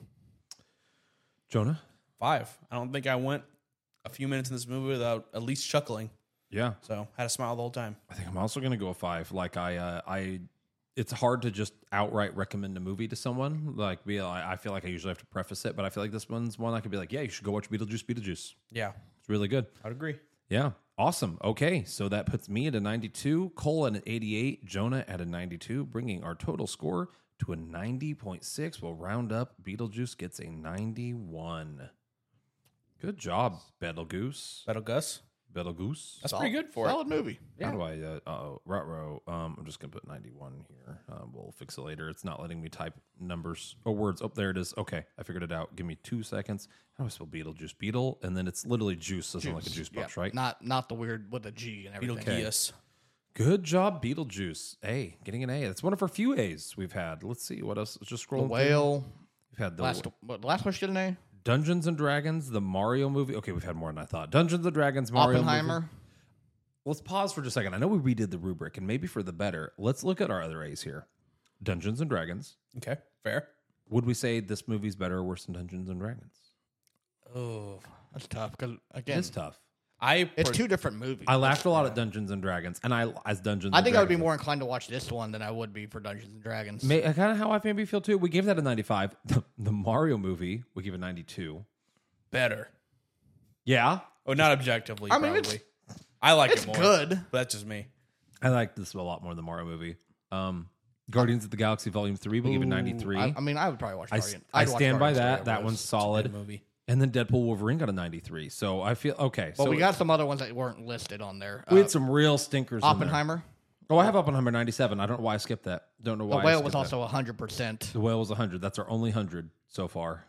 Speaker 1: Jonah?
Speaker 2: 5. I don't think I went a few minutes in this movie without at least chuckling.
Speaker 1: Yeah.
Speaker 2: So had a smile the whole time.
Speaker 1: I think I'm also going to go a 5. Like it's hard to just outright recommend a movie to someone. Like, I feel like I usually have to preface it, but I feel like this one's one I could be like, yeah, you should go watch Beetlejuice.
Speaker 2: Yeah,
Speaker 1: It's really good.
Speaker 2: I'd agree.
Speaker 1: Yeah. Awesome. Okay. So that puts me at a 92, Cole at an 88, Jonah at a 92, bringing our total score to a 90.6. We'll round up. Beetlejuice gets a 91. Good job, Betelgeuse.
Speaker 2: Battle Gus.
Speaker 1: Betelgeuse.
Speaker 2: That's pretty good for it.
Speaker 3: Solid movie.
Speaker 1: How do I, Rutro, I'm just going to put 91 here. We'll fix it later. It's not letting me type numbers or words. Oh, there it is. Okay. I figured it out. Give me 2 seconds. How do I spell Beetlejuice? Beetle. And then it's literally juice. Doesn't like a juice box,
Speaker 3: Yeah.
Speaker 1: right?
Speaker 3: Not the weird with a G and everything.
Speaker 2: Beetlejuice.
Speaker 1: Good job, Beetlejuice. A, getting an A. That's one of our few A's we've had. Let's see what else. Just
Speaker 3: The
Speaker 1: scroll.
Speaker 3: Whale.
Speaker 1: We've had the
Speaker 3: Last one should an A.
Speaker 1: Dungeons and Dragons, the Mario movie. Okay, we've had more than I thought. Dungeons and Dragons, Mario
Speaker 3: Oppenheimer.
Speaker 1: movie. Let's pause for just a second. I know we redid the rubric, and maybe for the better. Let's look at our other A's here. Dungeons and Dragons.
Speaker 2: Okay, fair.
Speaker 1: Would we say this movie's better or worse than Dungeons and Dragons?
Speaker 2: Oh,
Speaker 3: That's tough because again,
Speaker 1: It's tough.
Speaker 3: it's two different movies.
Speaker 1: I laughed a lot at Dungeons and Dragons, and as Dungeons.
Speaker 3: I
Speaker 1: and
Speaker 3: think I would be
Speaker 1: Dragons.
Speaker 3: more inclined to watch this one than I would be for Dungeons and Dragons.
Speaker 1: Kind of how I maybe feel too. We gave that a 95. The Mario movie, we give a 92.
Speaker 2: better.
Speaker 1: Yeah,
Speaker 2: Oh, not objectively.
Speaker 3: I mean,
Speaker 2: probably. I like
Speaker 3: it's
Speaker 2: it more.
Speaker 3: good.
Speaker 2: But that's just me.
Speaker 1: I like this a lot more than the Mario movie. Guardians of the Galaxy Volume 3, we give it 93.
Speaker 3: I mean, I would probably watch.
Speaker 1: I
Speaker 3: Guardian.
Speaker 1: I
Speaker 3: I'd watch
Speaker 1: stand by
Speaker 3: Guardians
Speaker 1: that.
Speaker 3: over
Speaker 1: That
Speaker 3: this.
Speaker 1: one's solid.
Speaker 2: Good movie.
Speaker 1: And then Deadpool Wolverine got a 93. So I feel okay.
Speaker 3: But
Speaker 1: so
Speaker 3: we got some other ones that weren't listed on there.
Speaker 1: we had some real stinkers.
Speaker 3: Oppenheimer.
Speaker 1: In there. Oh, I have Oppenheimer 97. I don't know why I skipped that. Don't know
Speaker 3: The
Speaker 1: why.
Speaker 3: Whale
Speaker 1: I
Speaker 3: was
Speaker 1: skipped that.
Speaker 3: also 100%.
Speaker 1: The Whale was 100. That's our only 100 so far.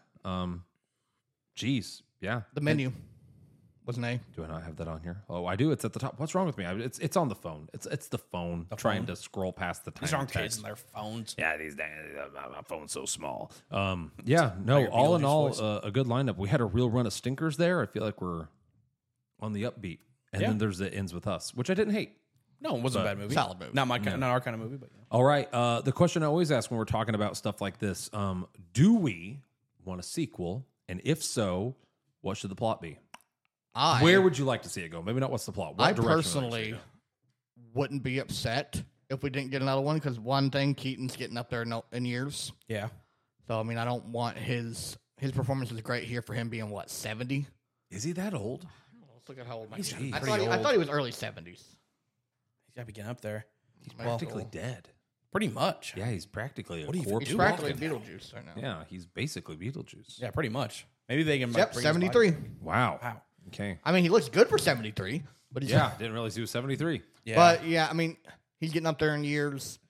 Speaker 1: Geez, yeah.
Speaker 3: The Menu was an A.
Speaker 1: Do I not have that on here? Oh, I do. It's at the top. What's wrong with me? It's on the phone. It's the phone trying to scroll past the time.
Speaker 2: These aren't
Speaker 1: text.
Speaker 2: kids and their phones.
Speaker 1: Yeah, these days, my phone's so small. Yeah, no,
Speaker 2: your
Speaker 1: all in
Speaker 2: Beetlejuice
Speaker 1: all,
Speaker 2: voice.
Speaker 1: a good lineup. We had a real run of stinkers there. I feel like we're on the upbeat. And
Speaker 2: Yeah.
Speaker 1: then there's the Ends With Us, which I didn't hate.
Speaker 2: No, it wasn't a bad movie.
Speaker 3: Solid movie.
Speaker 2: Not my kind, not our kind of movie, but yeah.
Speaker 1: All right. The question I always ask when we're talking about stuff like this, do we want a sequel? And if so, what should the plot be? Where would you like to see it go? Maybe not what's the plot. What
Speaker 3: I
Speaker 1: direction would you
Speaker 3: personally
Speaker 1: see it
Speaker 3: wouldn't be upset if we didn't get another one because one thing, Keaton's getting up there in years.
Speaker 2: Yeah.
Speaker 3: So I mean, I don't want his performance is great here for him being what 70.
Speaker 1: go? Is he that old?
Speaker 3: Let's look at how old
Speaker 2: He's
Speaker 3: I
Speaker 2: pretty
Speaker 3: thought. I
Speaker 2: old.
Speaker 3: thought he was early 70s.
Speaker 2: He's got to be getting up there.
Speaker 1: He's practically dead.
Speaker 2: Pretty much.
Speaker 1: Yeah, he's practically a
Speaker 2: What do you
Speaker 1: corpse.
Speaker 3: He's practically Beetlejuice right now.
Speaker 1: Yeah, he's basically Beetlejuice.
Speaker 2: Yeah, pretty much. Maybe they can.
Speaker 3: Yep,
Speaker 2: bring his
Speaker 3: 73.
Speaker 2: body-
Speaker 1: Wow.
Speaker 2: Wow.
Speaker 1: Okay.
Speaker 3: I mean, he looks good for 73, but he's
Speaker 1: Yeah, didn't realize he was 73.
Speaker 2: Yeah.
Speaker 3: But yeah, I mean, he's getting up there in years.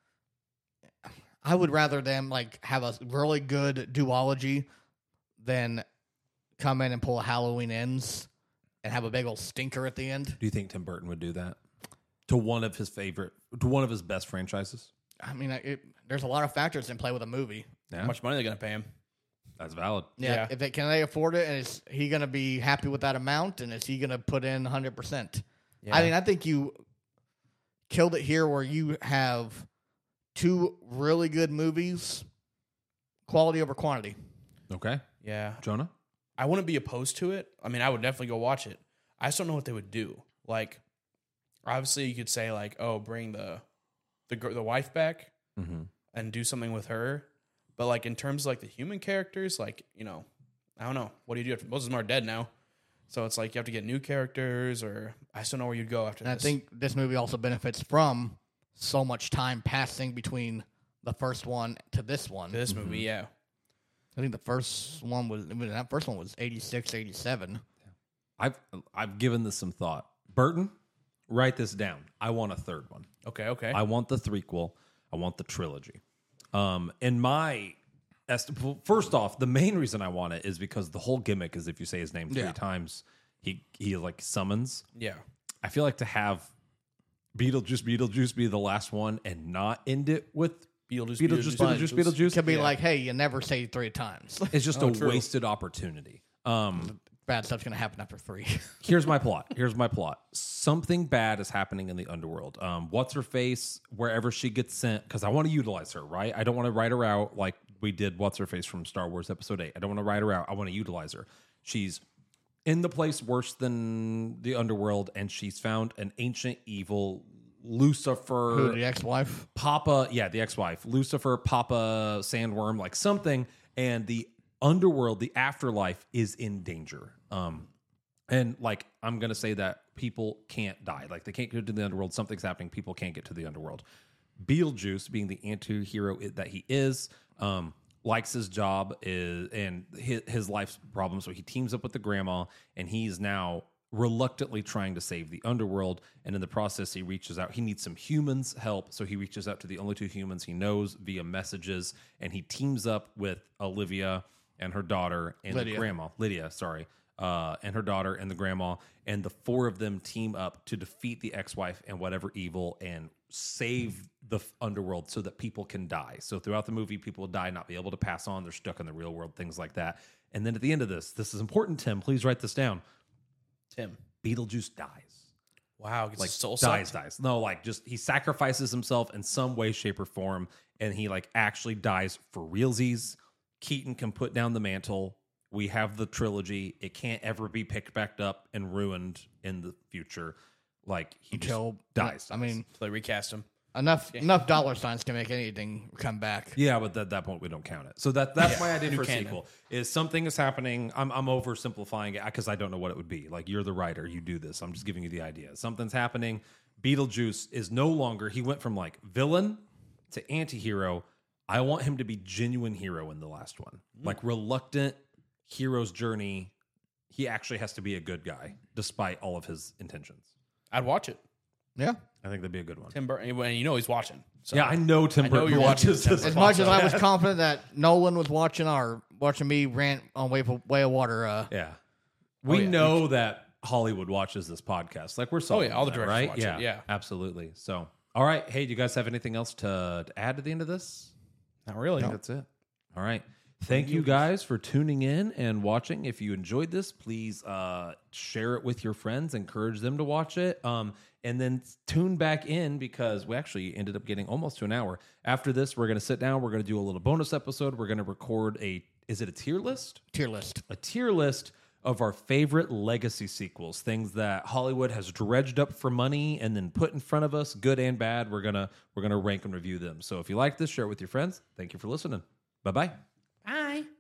Speaker 3: I would rather them like have a really good duology than come in and pull a Halloween Ends and have a big old stinker at the end.
Speaker 1: Do you think Tim Burton would do that to one of his best franchises?
Speaker 3: I mean, there's a lot of factors in play with a movie.
Speaker 1: Yeah,
Speaker 2: how much money are they going to pay him?
Speaker 1: that's valid.
Speaker 3: Yeah,
Speaker 2: Yeah.
Speaker 3: can they afford it, and is he going to be happy with that amount, and is he going to put in 100%?
Speaker 2: Yeah.
Speaker 3: I mean, I think you killed it here, where you have two really good movies, quality over quantity.
Speaker 1: Okay,
Speaker 2: Yeah.
Speaker 1: Jonah.
Speaker 2: I wouldn't be opposed to it. I mean, I would definitely go watch it. I just don't know what they would do. Like, obviously, you could say like, "Oh, bring the wife back
Speaker 1: Mm-hmm.
Speaker 2: and do something with her." But like in terms of like the human characters, like I don't know. What do you do? Most of them are dead now, so it's like you have to get new characters, or I just don't know where you'd go after
Speaker 3: And
Speaker 2: this.
Speaker 3: I think this movie also benefits from so much time passing between the first one to this one.
Speaker 2: this movie, yeah,
Speaker 3: I think the first one was 86, 87.
Speaker 1: I've given this some thought. Burton, write this down. I want a third one.
Speaker 2: okay.
Speaker 1: I want the threequel. I want the trilogy. In my first off, the main reason I want it is because the whole gimmick is if you say his name three
Speaker 3: Yeah.
Speaker 1: times, he like summons.
Speaker 2: Yeah,
Speaker 1: I feel like to have Beetlejuice be the last one and not end it with Beetlejuice.
Speaker 3: Could be
Speaker 2: Yeah.
Speaker 3: like, hey, you never say 3 times.
Speaker 1: It's just
Speaker 2: Oh,
Speaker 1: a
Speaker 2: true.
Speaker 1: wasted opportunity.
Speaker 3: Bad stuff's going to happen after 3.
Speaker 1: Here's my plot. Something bad is happening in the underworld. What's her face? Wherever she gets sent, because I want to utilize her, right? I don't want to write her out like we did what's her face from Star Wars Episode 8. I don't want to write her out. I want to utilize her. She's in the place worse than the underworld, and she's found an ancient evil Lucifer,
Speaker 3: Who, the ex-wife?
Speaker 1: Papa, yeah, the ex-wife, Lucifer, Papa Sandworm, like something, and the underworld, the afterlife is in danger. And like I'm gonna say that people can't die, like they can't go to the underworld. Something's happening. People can't get to the underworld. Beetlejuice, being the anti-hero that he is, likes his job and his life's problem, so he teams up with the grandma, and he's now reluctantly trying to save the underworld. And in the process, he reaches out. He needs some humans' help, so he reaches out to the only two humans he knows via messages, and he teams up with Olivia and her daughter and the grandma, Lydia, sorry, and her daughter and the grandma, and the four of them team up to defeat the ex-wife and whatever evil and save the underworld so that people can die. So throughout the movie, people die, not be able to pass on. They're stuck in the real world, things like that. And then at the end of this is important, Tim. Please write this down.
Speaker 2: Tim.
Speaker 1: Beetlejuice dies.
Speaker 2: Wow. Gets
Speaker 1: Like
Speaker 2: his soul
Speaker 1: dies.
Speaker 2: sucked?
Speaker 1: No, like just he sacrifices himself in some way, shape, or form, and he like actually dies for realsies. Keaton can put down the mantle. We have the trilogy. It can't ever be picked back up and ruined in the future. Like he just dies.
Speaker 2: I mean, so they recast him.
Speaker 3: Enough dollar signs to make anything come back.
Speaker 1: Yeah, but at that point we don't count it. So that's my idea for a sequel. Is something is happening. I'm oversimplifying it because I don't know what it would be. Like you're the writer, you do this. I'm just giving you the idea. Something's happening. Beetlejuice is no longer. He went from like villain to anti-hero. I want him to be genuine hero in the last one. Like reluctant hero's journey. He actually has to be a good guy despite all of his intentions.
Speaker 2: I'd watch it.
Speaker 3: Yeah.
Speaker 1: I think that'd be a good one.
Speaker 2: Tim Burton, and you know he's watching. So.
Speaker 1: Yeah, I know Tim Burton
Speaker 2: you're
Speaker 1: watches
Speaker 2: watching
Speaker 1: this.
Speaker 3: As much as I was confident that Nolan was watching me rant on Way of Water.
Speaker 1: Yeah. We know that Hollywood watches this podcast. Like we're solid.
Speaker 2: all the
Speaker 1: that,
Speaker 2: directors
Speaker 1: right?
Speaker 2: watch it, yeah.
Speaker 1: Absolutely. So, all right. Hey, do you guys have anything else to add to the end of this?
Speaker 2: Not really.
Speaker 1: I think that's it. All right. Thank you guys for tuning in and watching. If you enjoyed this, please share it with your friends. Encourage them to watch it. And then tune back in because we actually ended up getting almost to an hour. After this, we're going to sit down. We're going to do a little bonus episode. We're going to record is it a tier list?
Speaker 3: Tier list.
Speaker 1: A tier list of our favorite legacy sequels, things that Hollywood has dredged up for money and then put in front of us, good and bad. We're gonna rank and review them. So if you like this, share it with your friends. Thank you for listening. Bye-bye.
Speaker 2: Bye.